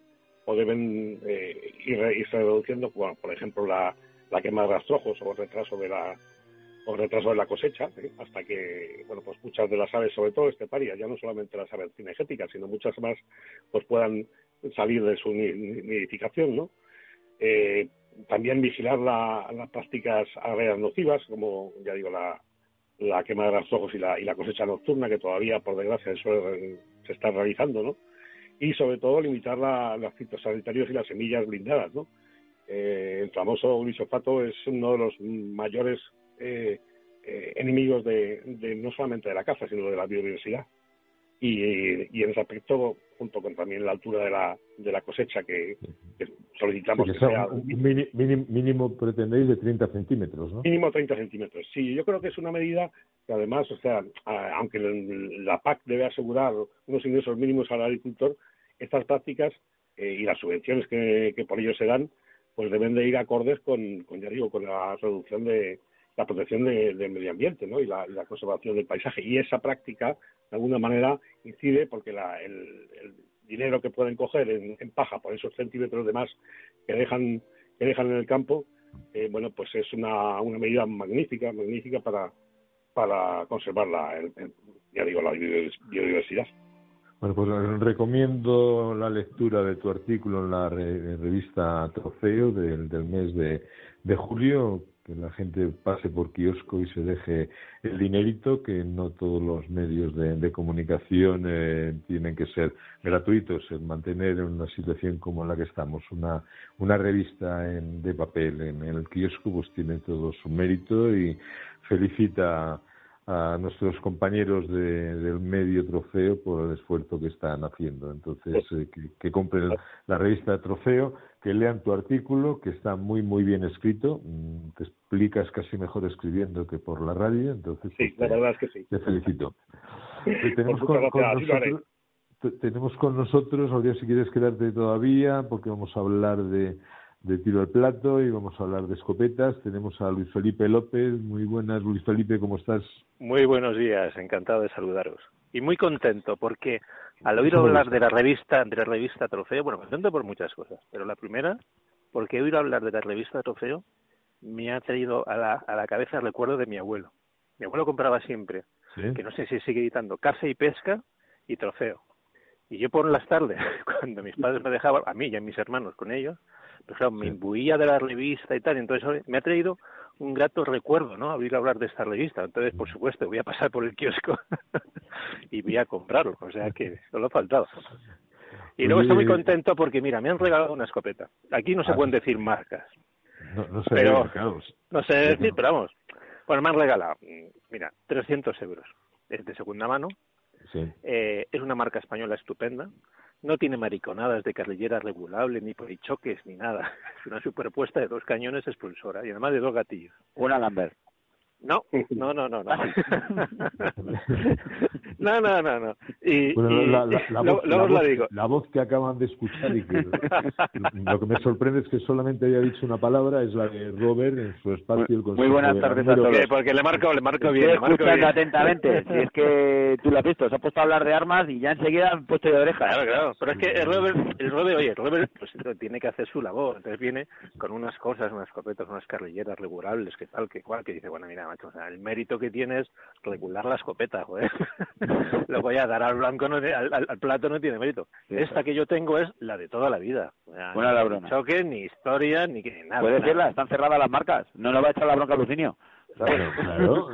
irse reduciendo, bueno, por ejemplo la quema de rastrojos o retraso de la cosecha, hasta que bueno, pues muchas de las aves, sobre todo esteparias, ya no solamente las aves cinegéticas, sino muchas más, pues puedan salir de su nidificación, ¿no? También vigilar las prácticas agrarias nocivas, como ya digo, la quema de rastrojos y la cosecha nocturna, que todavía, por desgracia, se está realizando, ¿no? Y sobre todo limitar los fitosanitarios y las semillas blindadas, ¿no? El famoso glifosato es uno de los mayores enemigos de no solamente de la caza, sino de la biodiversidad. Y en ese aspecto, junto con también la altura de la cosecha que solicitamos, que sea un mínimo pretendéis de 30 centímetros, ¿no? Mínimo 30 centímetros, sí. Yo creo que es una medida que además, o sea, aunque la PAC debe asegurar unos ingresos mínimos al agricultor, estas prácticas y las subvenciones que por ello se dan, pues deben de ir acordes con la reducción de la protección del medio ambiente, ¿no? y la conservación del paisaje. Y esa práctica, de alguna manera, incide porque el dinero que pueden coger en paja por esos centímetros de más que dejan en el campo, bueno, pues es una medida magnífica para conservar la biodiversidad. Bueno, pues recomiendo la lectura de tu artículo en la revista Trofeo del mes de julio, que la gente pase por kiosco y se deje el dinerito, que no todos los medios de comunicación tienen que ser gratuitos. El mantener en una situación como la que estamos una revista de papel en el kiosco, pues tiene todo su mérito, y felicita a nuestros compañeros del medio Trofeo por el esfuerzo que están haciendo. Entonces, que compren la revista Trofeo, que lean tu artículo, que está muy muy bien escrito. Te explicas casi mejor escribiendo que por la radio. Entonces, sí, la verdad es que sí. Te felicito. Tenemos con nosotros, ahora si quieres quedarte todavía, porque vamos a hablar de tiro al plato y vamos a hablar de escopetas. Tenemos a Luis Felipe López. Muy buenas, Luis Felipe, ¿cómo estás? Muy buenos días, encantado de saludaros. Y muy contento porque al oír hablar de la revista Trofeo, bueno, contento por muchas cosas, pero la primera, porque oír hablar de la revista Trofeo me ha traído a la cabeza el recuerdo de mi abuelo. Mi abuelo compraba siempre, ¿sí?, que no sé si sigue editando, Caza y Pesca y Trofeo. Y yo por las tardes, cuando mis padres me dejaban, a mí y a mis hermanos con ellos, pues claro, me imbuía de la revista y tal, entonces me ha traído un grato recuerdo, ¿no?, oír hablar de esta revista. Entonces, por supuesto, voy a pasar por el kiosco y voy a comprarlo, o sea que solo ha faltado. Y luego estoy muy contento porque, mira, me han regalado una escopeta. Aquí no se pueden decir marcas. No sé, pero, claro. No sé decir, pero vamos. Bueno, me han regalado, mira, 300 euros. Es de segunda mano. Sí. Es una marca española estupenda. No tiene mariconadas de carrillera regulable, ni polichoques, ni nada. Es una superpuesta de 2 cañones expulsora y además de 2 gatillos. Una Lambert. No. No. Y, bueno, luego os la digo. La voz que acaban de escuchar, y que lo que me sorprende es que solamente haya dicho una palabra, es la de Robert en su espacio. El muy buenas tardes a todos. Porque le marco bien. Estoy escuchando atentamente. Si es que tú lo has visto, se ha puesto a hablar de armas y ya enseguida han puesto de orejas. Claro. Pero es que el Robert pues tiene que hacer su labor. Entonces viene con unas cosas, unas escopetas, unas carrilleras regulables, que tal, que cual, que dice, bueno, mira, macho, o sea, el mérito que tiene es regular la escopeta, joder. Lo voy a dar al blanco, al plato no tiene mérito. Sí, esta que yo tengo es la de toda la vida. O sea, buena la broma. Ni choque, ni historia, ni nada. Puede decirla, están cerradas las marcas. No nos va a echar la bronca a Lucinio. Claro.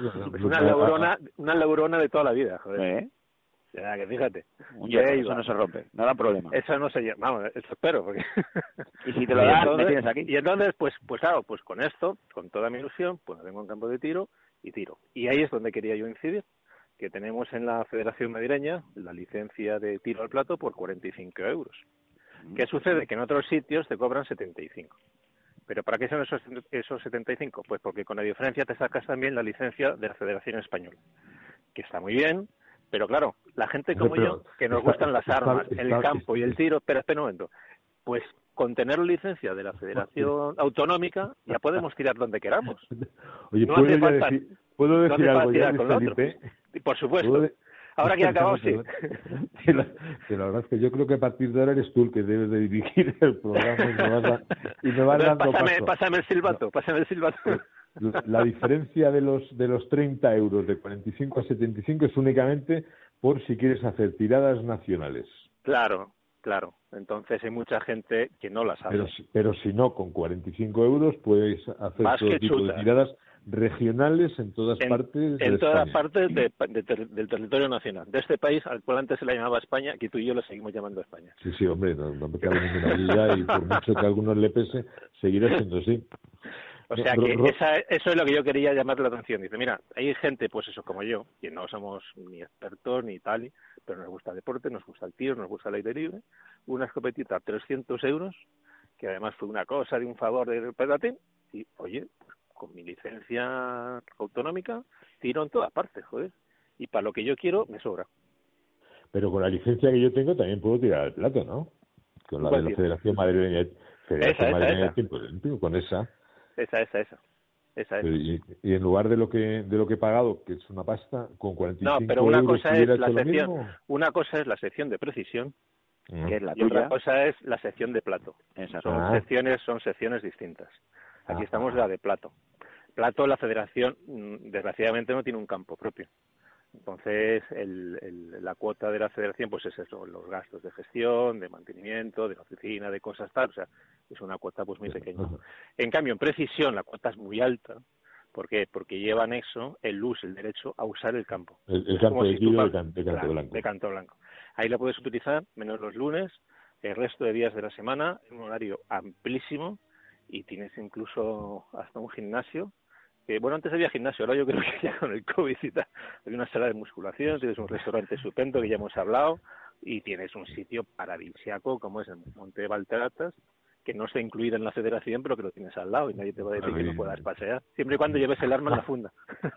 Una leurona de toda la vida, joder. O sea, que fíjate. Eso no se rompe, no da problema. Eso no se llama, vamos, eso espero. Porque... Y si te lo das, me tienes aquí. Y entonces, pues claro, pues con esto, con toda mi ilusión, pues vengo a un campo de tiro y tiro. Y ahí es donde quería yo incidir, que tenemos en la Federación Madrileña la licencia de tiro al plato por 45 euros. ¿Qué sucede? Que en otros sitios te cobran 75. ¿Pero para qué son esos 75? Pues porque con la diferencia te sacas también la licencia de la Federación Española, que está muy bien, pero claro, la gente como yo, que nos gustan las armas, el campo y el tiro, espera un momento, pues con tener licencia de la Federación Autonómica ya podemos tirar donde queramos. Oye, no ¿puedo decir algo ya, Felipe? Por supuesto. Ahora que ha acabado, sí. La verdad es que yo creo que a partir de ahora eres tú el que debes de dirigir el programa y me vas dando paso. Pásame el silbato. La diferencia de los 30 euros de 45 a 75 es únicamente por si quieres hacer tiradas nacionales. Claro. Entonces hay mucha gente que no las hace. Pero si no, con 45 euros puedes hacer todo tipo de tiradas regionales en todas partes de en todas España. partes del territorio nacional. De este país, al cual antes se le llamaba España, que tú y yo le seguimos llamando España. Sí, hombre, no me cabe ninguna duda y por mucho que a algunos le pese, seguirá siendo así. O sea que eso es lo que yo quería llamar la atención. Dice, mira, hay gente, pues eso, como yo, que no somos ni expertos ni tal, pero nos gusta el deporte, nos gusta el tiro, nos gusta el aire libre. Una escopetita, 300 euros, que además fue una cosa de un favor del pedatín, y oye, pues, con mi licencia autonómica, tiro en todas partes, joder. Y para lo que yo quiero, me sobra. Pero con la licencia que yo tengo también puedo tirar al plato, ¿no? Con la de la Federación Madrileña de Tiempo Olímpico, con esa. Esa. Y en lugar de lo que he pagado, que es una pasta, con 45 No, pero una euros cosa es la hecho lo sección, mismo. una cosa es la sección de precisión, que es la y tuya. otra cosa es la sección de plato. Son secciones distintas. Aquí estamos la de plato. Plato, la Federación, desgraciadamente, no tiene un campo propio. Entonces, la cuota de la Federación, pues es eso, los gastos de gestión, de mantenimiento, de la oficina, de cosas tal, o sea, es una cuota pues muy pequeña. En cambio, en precisión, la cuota es muy alta. ¿Por qué? Porque lleva anexo el derecho a usar el campo. El campo de tiro de canto blanco. Ahí lo puedes utilizar, menos los lunes, el resto de días de la semana, en un horario amplísimo, y tienes incluso hasta un gimnasio. Bueno, antes había gimnasio, ahora yo creo que ya con el COVID y tal, hay una sala de musculación, tienes un restaurante estupendo que ya hemos hablado, y tienes un sitio paradisíaco como es el Monte de Valteratas, que no está incluido en la Federación, pero que lo tienes al lado y nadie te va a decir que no puedas pasear, siempre y cuando lleves el arma en la funda.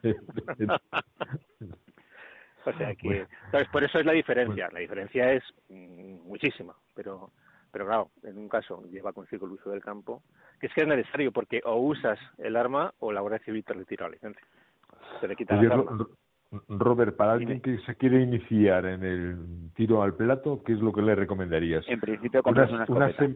O sea que, ¿sabes? Por eso es la diferencia. La diferencia es muchísima, pero claro, en un caso lleva consigo el uso del campo, que es necesario, porque o usas el arma o la Guardia Civil te retira la licencia. Se le quita la arma. Robert, para alguien que se quiere iniciar en el tiro al plato, ¿qué es lo que le recomendarías? En principio, compras una escopeta.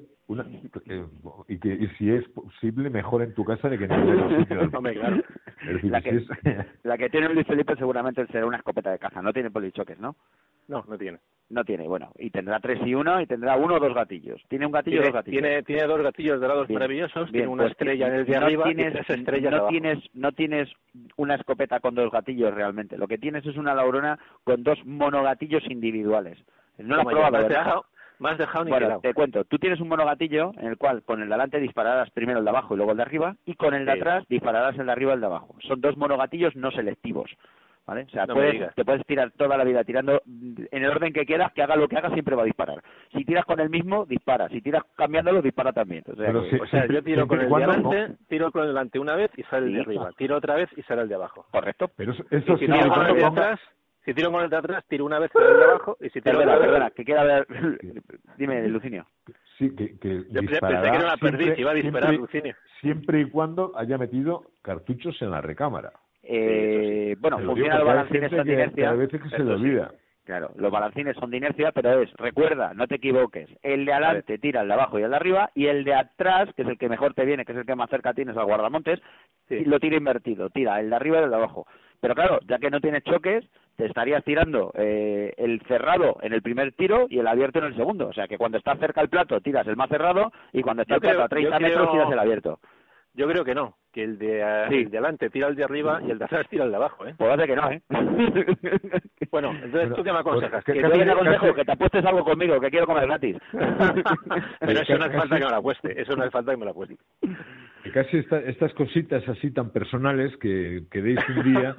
Y si es posible, mejor en tu casa de que en el sitio del... Hombre, claro. Es decir, la que tiene Luis Felipe seguramente será una escopeta de caza, no tiene polichoques, ¿no? No tiene. No tiene, bueno, y tendrá 3 y 1 y tendrá 1 o 2 gatillos. ¿Tiene un gatillo o 2 gatillos? Tiene 2 gatillos dorados maravillosos, tiene una estrella en el de arriba y 3 estrellas abajo. No tienes una escopeta con 2 gatillos realmente. Lo que tienes es una Laurona con 2 monogatillos individuales. No lo has probado, ¿verdad? Me has dejado ni bueno, quedado. Te cuento. Tú tienes un monogatillo en el cual con el de adelante dispararás primero el de abajo y luego el de arriba, y con el de atrás dispararás el de arriba y el de abajo. Son 2 monogatillos no selectivos. ¿Vale? O sea, te puedes tirar toda la vida tirando en el orden que quieras, que haga lo que haga, siempre va a disparar. Si tiras con el mismo, dispara. Si tiras cambiándolo, dispara también. O sea, yo tiro con el de delante, tiro con el delante una vez y sale el de arriba. Tiro otra vez y sale el de abajo. Correcto. Pero si tiro con el de atrás, si tiro con el de atrás, tiro una vez el de abajo y si tiro Perdona, que quiera ver... Dime, Lucinio. Sí, que yo pensé que era una perdiz, iba a disparar, Lucinio. Siempre y cuando haya metido cartuchos en la recámara. Bueno, funciona los balancines son de inercia. A veces que se le olvida. Claro, los balancines son de inercia, pero recuerda, no te equivoques, el de adelante tira el de abajo y el de arriba, y el de atrás, que es el que mejor te viene, que es el que más cerca tienes al guardamontes, lo tira invertido, tira el de arriba y el de abajo. Pero claro, ya que no tienes choques, te estarías tirando el cerrado en el primer tiro y el abierto en el segundo. O sea que cuando estás cerca del plato tiras el más cerrado y cuando está el plato a 30 metros tiras el abierto. Yo creo que no, que el de adelante tira el de arriba y el de atrás tira el de abajo, ¿eh? Pues hace que no, ¿eh? Bueno, entonces, ¿tú qué me aconsejas? Que yo te aconsejo que te apuestes algo conmigo, que quiero comer gratis. Pero eso no hace falta que me lo apueste, eso no hace falta que me lo apueste. Que casi estas cositas así tan personales que deis un día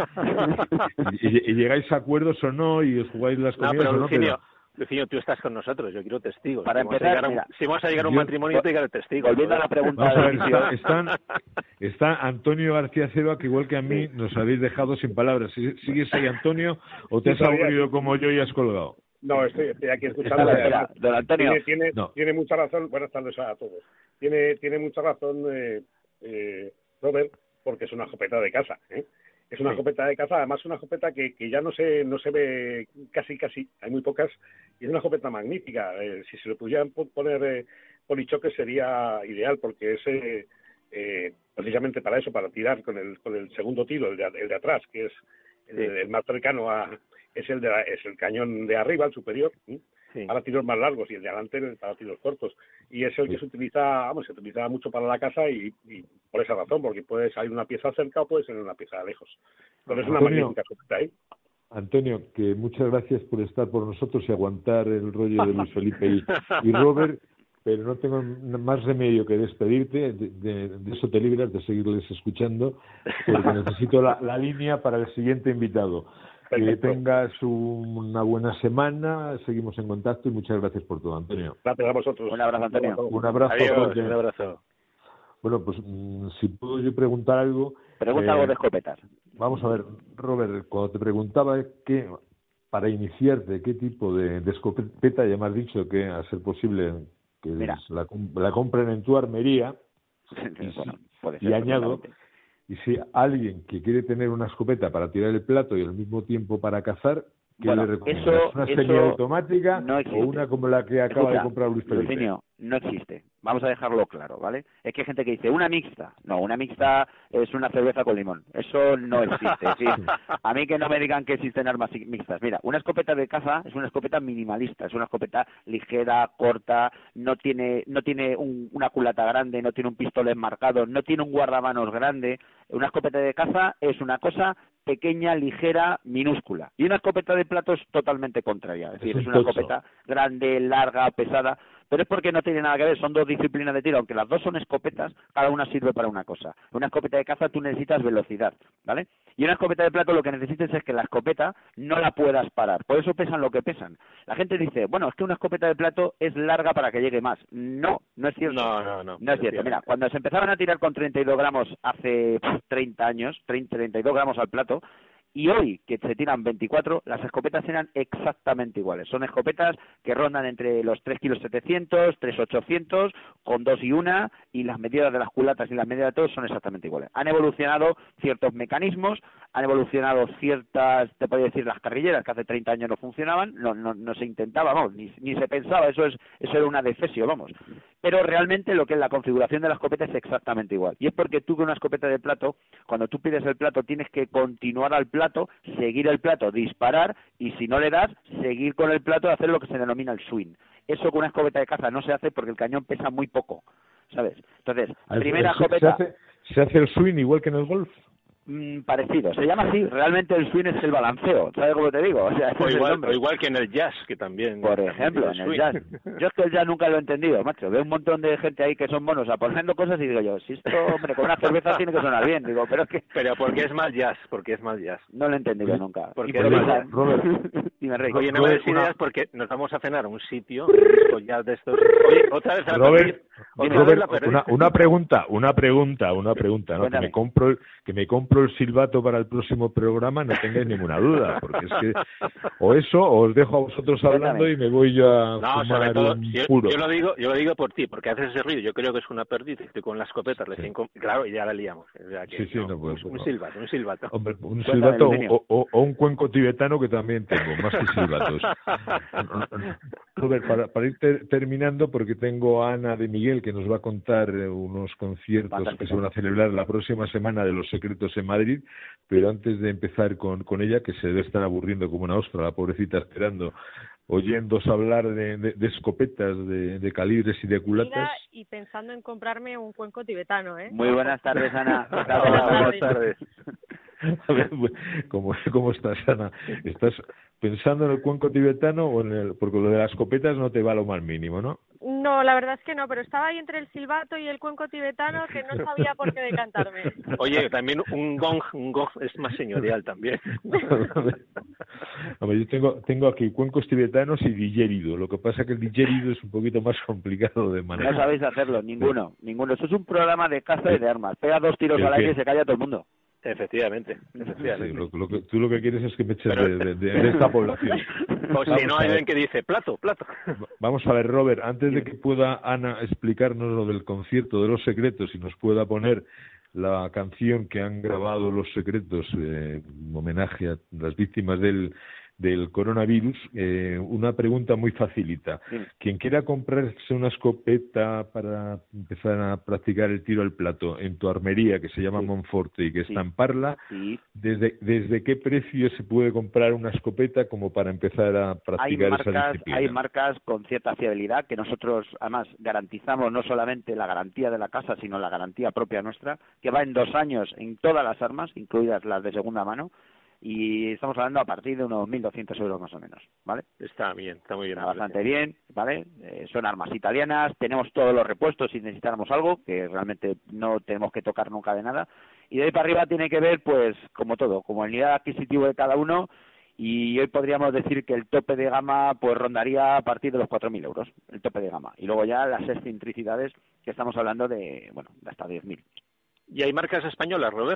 y llegáis a acuerdos o no y os jugáis las comidas o no, pero... Lucinio, tú estás con nosotros, yo quiero testigos. Para empezar, si vamos a llegar a un matrimonio, te quiero testigos. Volviendo a la pregunta... Vamos a ver, está Antonio García Ceba, que igual que a mí nos habéis dejado sin palabras. ¿Sigues ahí, Antonio, o te has aburrido como yo y has colgado? No, estoy aquí escuchando. Don Antonio. Tiene mucha razón. Buenas tardes a todos. Tiene mucha razón Robert, porque es una escopeta de casa, ¿eh? Es una escopeta de caza, además una escopeta que ya no se ve casi, hay muy pocas, y es una escopeta magnífica. Si se le pudieran poner polichoques sería ideal, porque es precisamente para eso, para tirar con el segundo tiro, el de atrás, que es el más cercano es el cañón de arriba, el superior, para tiros más largos, y el de adelante para tiros cortos, y es el que se utiliza mucho para la casa, y por esa razón, porque puede salir una pieza cerca o puede salir una pieza lejos. Entonces es una magnífica escopeta ahí. Antonio, que muchas gracias por estar por nosotros y aguantar el rollo de Luis Felipe y Robert, pero no tengo más remedio que despedirte, de eso te libras, de seguirles escuchando, porque necesito la línea para el siguiente invitado. Que tengas una buena semana, seguimos en contacto y muchas gracias por todo, Antonio. Gracias a vosotros. Un abrazo, Antonio. Un abrazo. Adiós, un abrazo. Bueno, pues si puedo yo preguntar algo... Pregunta algo de escopetas. Vamos a ver, Robert, cuando te preguntaba para iniciarte, ¿qué tipo de escopeta? Ya me has dicho que, a ser posible, que la compren en tu armería. Bueno, puede ser, y añado, y si alguien que quiere tener una escopeta para tirar el plato y al mismo tiempo para cazar, ¿qué le recomiendas? ¿Una semiautomática o una como la que acaba de comprar Luis Felipe? Lucinio, no existe. Vamos a dejarlo claro, ¿vale? Es que hay gente que dice, una mixta. No, una mixta es una cerveza con limón. Eso no existe. Es decir, a mí que no me digan que existen armas mixtas. Mira, una escopeta de caza es una escopeta minimalista, es una escopeta ligera, corta, no tiene una culata grande, no tiene un pistolet marcado, no tiene un guardamanos grande. Una escopeta de caza es una cosa pequeña, ligera, minúscula. Y una escopeta de plato es totalmente contraria. Es decir, es una escopeta grande, larga, pesada, pero es porque no tiene nada que ver, son dos disciplinas de tiro, aunque las dos son escopetas, cada una sirve para una cosa. Una escopeta de caza tú necesitas velocidad, ¿vale? Y una escopeta de plato lo que necesitas es que la escopeta no la puedas parar, por eso pesan lo que pesan. La gente dice, bueno, es que una escopeta de plato es larga para que llegue más. No es cierto. No es cierto. Mira, cuando se empezaban a tirar con 32 gramos hace 30 años, 32 gramos al plato, y hoy, que se tiran 24, las escopetas eran exactamente iguales. Son escopetas que rondan entre los 3,7 kg, 3,800, con 2 y 1, y las medidas de las culatas y las medidas de todos son exactamente iguales. Han evolucionado ciertos mecanismos, han evolucionado ciertas, te podría decir, las carrilleras, que hace 30 años no funcionaban, no se intentaba, vamos, ni se pensaba, eso era una defesio, vamos. Pero realmente lo que es la configuración de la escopeta es exactamente igual. Y es porque tú con una escopeta de plato, cuando tú pides el plato, tienes que continuar al plato, seguir el plato, disparar, y si no le das, seguir con el plato y hacer lo que se denomina el swing. Eso con una escopeta de caza no se hace porque el cañón pesa muy poco, ¿sabes? Entonces, primera escopeta... ¿Se hace el swing igual que en el golf? Parecido, se llama así, realmente el swing es el balanceo, ¿sabes cómo te digo? O sea, o igual que en el jazz, que también... Por ejemplo, en el jazz. Yo es que el jazz nunca lo he entendido, macho. Veo un montón de gente ahí que son monos aportando cosas y digo yo, si esto, hombre, con una cerveza tiene que sonar bien, digo, pero es que... Pero porque es más jazz, No lo he entendido nunca. Porque es más jazz. Robert, dime, Rey. Oye, no me des ideas porque nos vamos a cenar a un sitio ya de estos... Oye, otra vez a la Robert, una pregunta, ¿no? Que me compro el silbato para el próximo programa, no tengáis ninguna duda, porque es que o eso, o os dejo a vosotros hablando y me voy yo a fumar un puro. Yo lo digo por ti, porque haces ese ruido, yo creo que es una pérdida, estoy con la escopeta recién, claro, y ya la liamos. O sea que, un silbato. Hombre, un silbato o un cuenco tibetano que también tengo, más que silbatos. Robert, para ir terminando, porque tengo a Ana de Miguel que nos va a contar unos conciertos que se van a celebrar la próxima semana de Los Secretos en Madrid, pero antes de empezar con ella, que se debe estar aburriendo como una ostra, la pobrecita esperando, oyéndose hablar de escopetas, de calibres y de culatas. Y pensando en comprarme un cuenco tibetano, ¿eh? Muy buenas tardes, Ana. Buenas tardes. A ver, ¿cómo estás, Ana? ¿Estás pensando en el cuenco tibetano o porque lo de las escopetas no te va lo más mínimo, ¿no? No, la verdad es que no, pero estaba ahí entre el silbato y el cuenco tibetano que no sabía por qué decantarme. Oye, también un gong es más señorial también. Hombre, yo tengo aquí cuencos tibetanos y digerido. Lo que pasa es que el digerido es un poquito más complicado de manejar. No sabéis hacerlo, ninguno. Eso es un programa de caza y de armas. Pega 2 tiros al aire y se calla todo el mundo. Efectivamente. Sí, tú lo que quieres es que me eches de esta población. O si no, hay alguien que dice plato. Vamos a ver, Robert, antes de que pueda Ana explicarnos lo del concierto de Los Secretos y nos pueda poner la canción que han grabado Los Secretos en homenaje a las víctimas del coronavirus, una pregunta muy facilita. Sí. Quien quiera comprarse una escopeta para empezar a practicar el tiro al plato en tu armería, que se llama Monforte y que está en Parla, ¿desde qué precio se puede comprar una escopeta como para empezar a practicar esa disciplina? Hay marcas con cierta fiabilidad que nosotros además garantizamos, no solamente la garantía de la casa, sino la garantía propia nuestra, que va en 2 años en todas las armas, incluidas las de segunda mano, y estamos hablando a partir de unos 1.200 euros más o menos, ¿vale? Está muy bien. Está bastante bien, ¿vale? Son armas italianas, tenemos todos los repuestos si necesitáramos algo, que realmente no tenemos que tocar nunca de nada, y de ahí para arriba tiene que ver, pues, como todo, como el nivel adquisitivo de cada uno, y hoy podríamos decir que el tope de gama pues rondaría a partir de los 4.000 euros, el tope de gama, y luego ya las excentricidades que estamos hablando de hasta 10.000. ¿Y hay marcas españolas, Robert?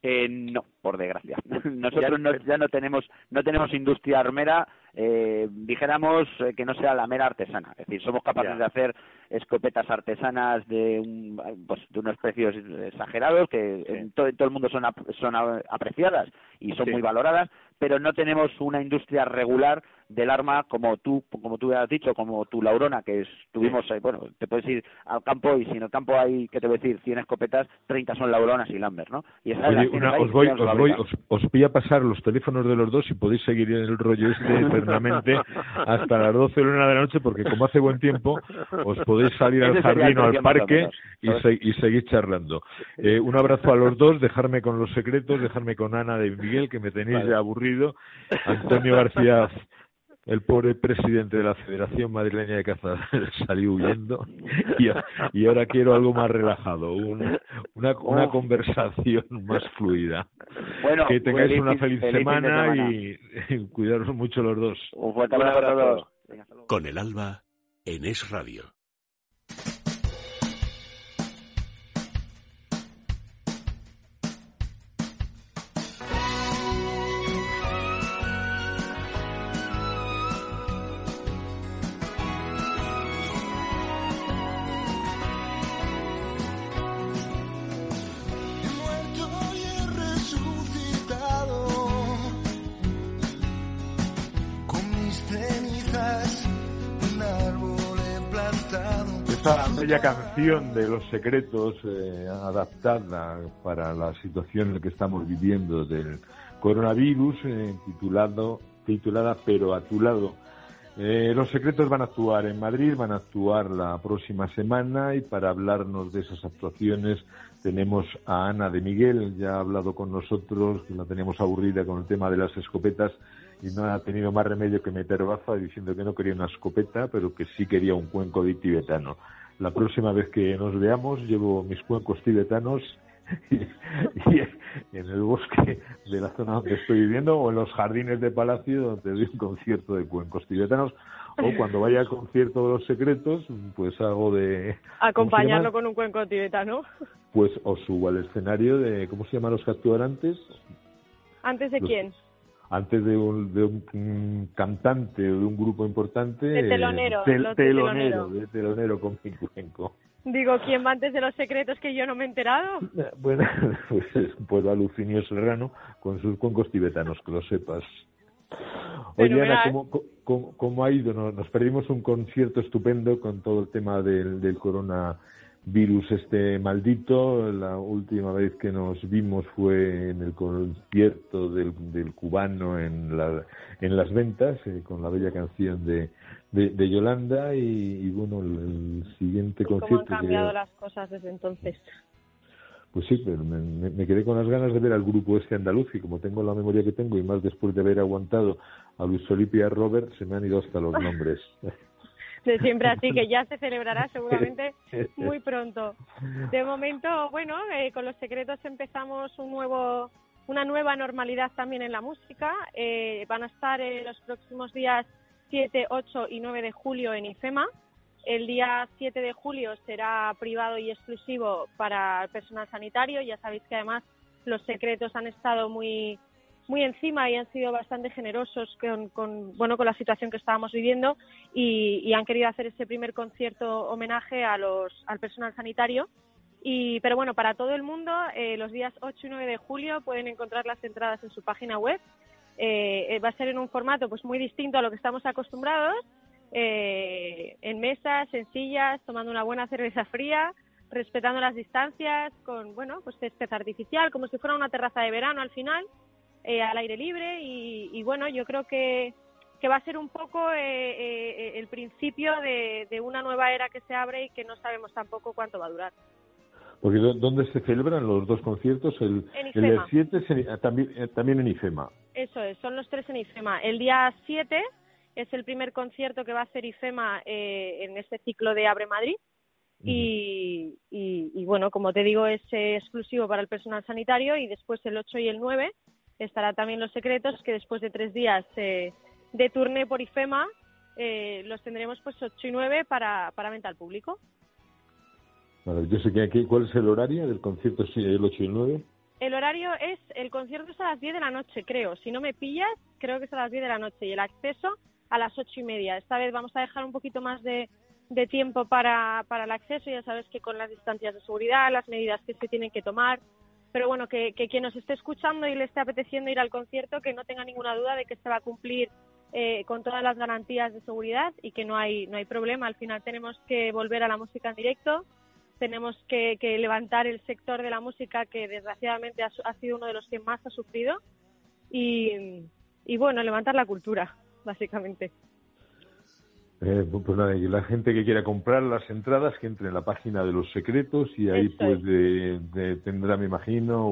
No, por desgracia. Nosotros ya no tenemos industria armera, dijéramos que no sea la mera artesana. Es decir, somos capaces de hacer escopetas artesanas de unos precios exagerados que en todo el mundo son apreciadas y son muy valoradas, pero no tenemos una industria regular del arma como tú has dicho, como tu Laurona, que estuvimos, te puedes ir al campo y si en el campo hay, ¿qué te voy a decir?, 100 escopetas, 30 son Lauronas y Lambert, ¿no? Y esa os voy a pasar los teléfonos de los dos y podéis seguir en el rollo eternamente hasta las 12 de la noche, porque como hace buen tiempo, os podéis salir al jardín o al parque y seguir charlando. Un abrazo a los dos, dejarme con los secretos, dejarme con Ana de Miguel, que me tenéis ya aburrido. Antonio García, el pobre presidente de la Federación Madrileña de Caza, salió huyendo y ahora quiero algo más relajado, una conversación más fluida. Bueno, que tengáis una feliz semana y cuidaros mucho los dos. Un fuerte abrazo a todos. Con el Alba en Es Radio. Esta bella canción de Los Secretos, adaptada para la situación en la que estamos viviendo del coronavirus, titulada Pero a tu lado. Los Secretos van a actuar en Madrid, van a actuar la próxima semana, y para hablarnos de esas actuaciones tenemos a Ana de Miguel. Ya ha hablado con nosotros, que la teníamos aburrida con el tema de las escopetas y no ha tenido más remedio que meter baza diciendo que no quería una escopeta, pero que sí quería un cuenco de tibetano. La próxima vez que nos veamos llevo mis cuencos tibetanos y en el bosque de la zona donde estoy viviendo, o en los jardines de Palacio, donde doy un concierto de cuencos tibetanos, o cuando vaya al concierto de Los Secretos, pues hago de... Acompañarlo con un cuenco tibetano. Pues os subo al escenario de... ¿Cómo se llaman los que actúan antes? ¿Antes de quién? Antes de un cantante o de un grupo importante. De telonero. De telonero con mi cuenco. Digo, ¿quién va antes de Los Secretos que yo no me he enterado? Bueno, pues a Lucinio Serrano con sus cuencos tibetanos, que lo sepas. Oye, Ana, ¿cómo ha ido? Nos perdimos un concierto estupendo con todo el tema del coronavirus maldito. La última vez que nos vimos fue en el concierto del cubano en Las Ventas, con la bella canción de Yolanda, y bueno, el siguiente concierto... ¿Cómo han cambiado las cosas desde entonces? Pues sí, pero me quedé con las ganas de ver al grupo andaluz, y como tengo la memoria que tengo, y más después de haber aguantado a Luis Felipe y a Robert, se me han ido hasta los nombres. De siempre, así que ya se celebrará seguramente muy pronto. De momento, bueno, con Los Secretos empezamos una nueva normalidad también en la música. Van a estar los próximos días 7, 8 y 9 de julio en IFEMA. El día 7 de julio será privado y exclusivo para el personal sanitario. Ya sabéis que además Los Secretos han estado muy encima y han sido bastante generosos con la situación que estábamos viviendo, y han querido hacer ese primer concierto homenaje al personal sanitario. Pero bueno, para todo el mundo, los días 8 y 9 de julio pueden encontrar las entradas en su página web. Va a ser en un formato pues muy distinto a lo que estamos acostumbrados, en mesas, en sillas, tomando una buena cerveza fría, respetando las distancias, con pues césped artificial, como si fuera una terraza de verano al final, al aire libre, y bueno, yo creo que va a ser un poco el principio de una nueva era que se abre y que no sabemos tampoco cuánto va a durar. Porque ¿dónde se celebran los dos conciertos? El del 7 también en IFEMA. Eso es, son los tres en IFEMA. El día 7 es el primer concierto que va a hacer IFEMA en este ciclo de Abre Madrid. Y bueno, como te digo, es exclusivo para el personal sanitario, y después el 8 y el 9 estará también Los Secretos, que después de 3 días de tourné por IFEMA los tendremos pues 8 y 9 para venta al público. Vale, yo sé que aquí, ¿cuál es el horario del concierto, el 8 y el 9? El horario el concierto es a las 10 de la noche, creo. Si no me pillas, creo que es a las 10 de la noche. Y el acceso a las 8:30. Esta vez vamos a dejar un poquito más de tiempo para el acceso. Ya sabes que con las distancias de seguridad, las medidas que se tienen que tomar. Pero bueno, que quien nos esté escuchando y le esté apeteciendo ir al concierto, que no tenga ninguna duda de que se va a cumplir con todas las garantías de seguridad y que no hay problema. Al final tenemos que volver a la música en directo. Tenemos que levantar el sector de la música que desgraciadamente ha sido uno de los que más ha sufrido y bueno, levantar la cultura, básicamente. Pues nada, y la gente que quiera comprar las entradas que entre en la página de Los Secretos y ahí pues tendrá, me imagino,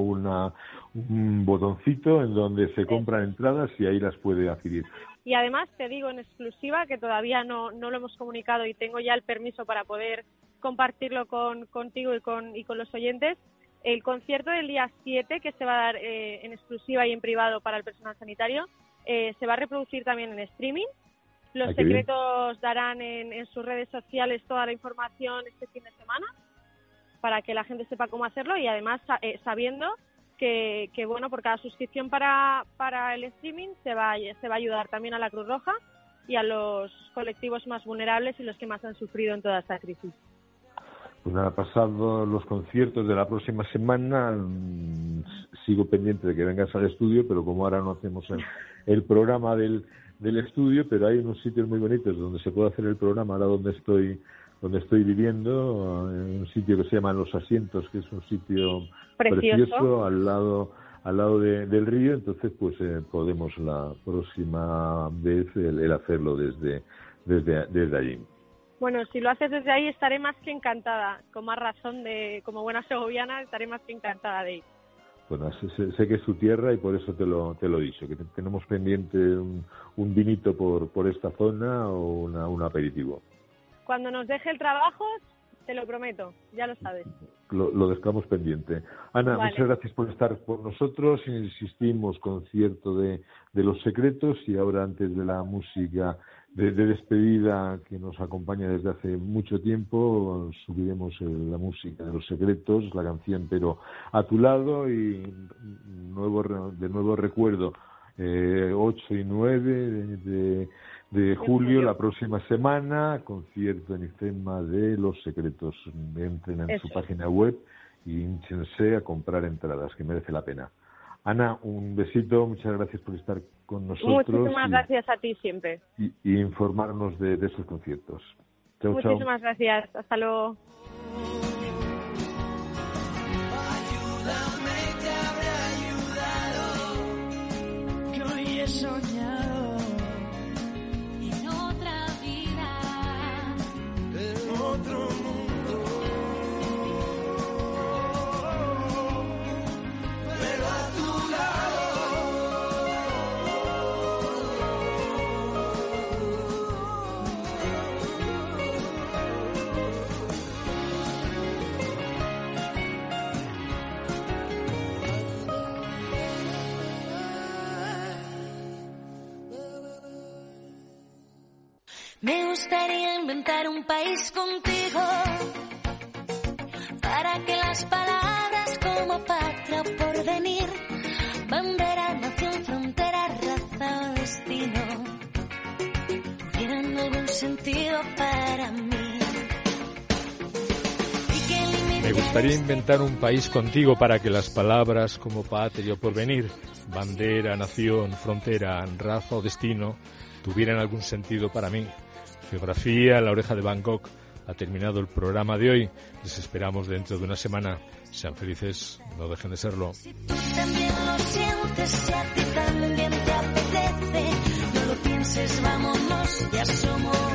un botoncito en donde se compran entradas y ahí las puede adquirir. Y además te digo en exclusiva que todavía no lo hemos comunicado y tengo ya el permiso para poder compartirlo contigo y con los oyentes. El concierto del día 7, que se va a dar en exclusiva y en privado para el personal sanitario, se va a reproducir también en streaming. Los Secretos darán en sus redes sociales toda la información este fin de semana para que la gente sepa cómo hacerlo y además sabiendo que bueno, por cada suscripción para el streaming se va a ayudar también a la Cruz Roja y a los colectivos más vulnerables y los que más han sufrido en toda esta crisis. Pues nada, pasado los conciertos de la próxima semana, sigo pendiente de que vengas al estudio, pero como ahora no hacemos el programa del estudio, pero hay unos sitios muy bonitos donde se puede hacer el programa, ahora donde estoy viviendo, un sitio que se llama Los Asientos, que es un sitio precioso al lado del río, entonces pues podemos la próxima vez el hacerlo desde allí. Bueno, si lo haces desde ahí estaré más que encantada, con más razón como buena segoviana estaré más que encantada de ir. Bueno, sé que es tu tierra y por eso te lo he dicho, que tenemos pendiente un vinito por esta zona o un aperitivo. Cuando nos deje el trabajo, te lo prometo, ya lo sabes. Lo dejamos pendiente. Ana, vale. Muchas gracias por estar con nosotros. Insistimos, concierto de Los Secretos y ahora antes de la música de despedida que nos acompaña desde hace mucho tiempo, subiremos la música de Los Secretos, la canción Pero a tu lado y de nuevo recuerdo 8 y 9 de julio, la próxima semana, concierto en IFEMA de Los Secretos. Entren en su página web y hinchense a comprar entradas, que merece la pena. Ana, un besito, muchas gracias por estar con nosotros. Muchísimas gracias a ti siempre. Y informarnos de sus conciertos. Chao, muchísimas gracias, hasta luego. Ayúdame, te habré ayudado, que hoy he soñado en otra vida, en otro mundo. Me gustaría inventar un país contigo para que las palabras como patria o porvenir, bandera, nación, frontera, raza o destino tuvieran algún sentido para mí. Me gustaría inventar un país contigo para que las palabras como patria o porvenir, bandera, nación, frontera, raza o destino tuvieran algún sentido para mí. Geografía, La Oreja de Van Gogh. Ha terminado el programa de hoy. Les esperamos dentro de una semana. Sean felices, no dejen de serlo. Si tú también lo sientes, si a ti también te apetece, no lo pienses, vámonos, ya somos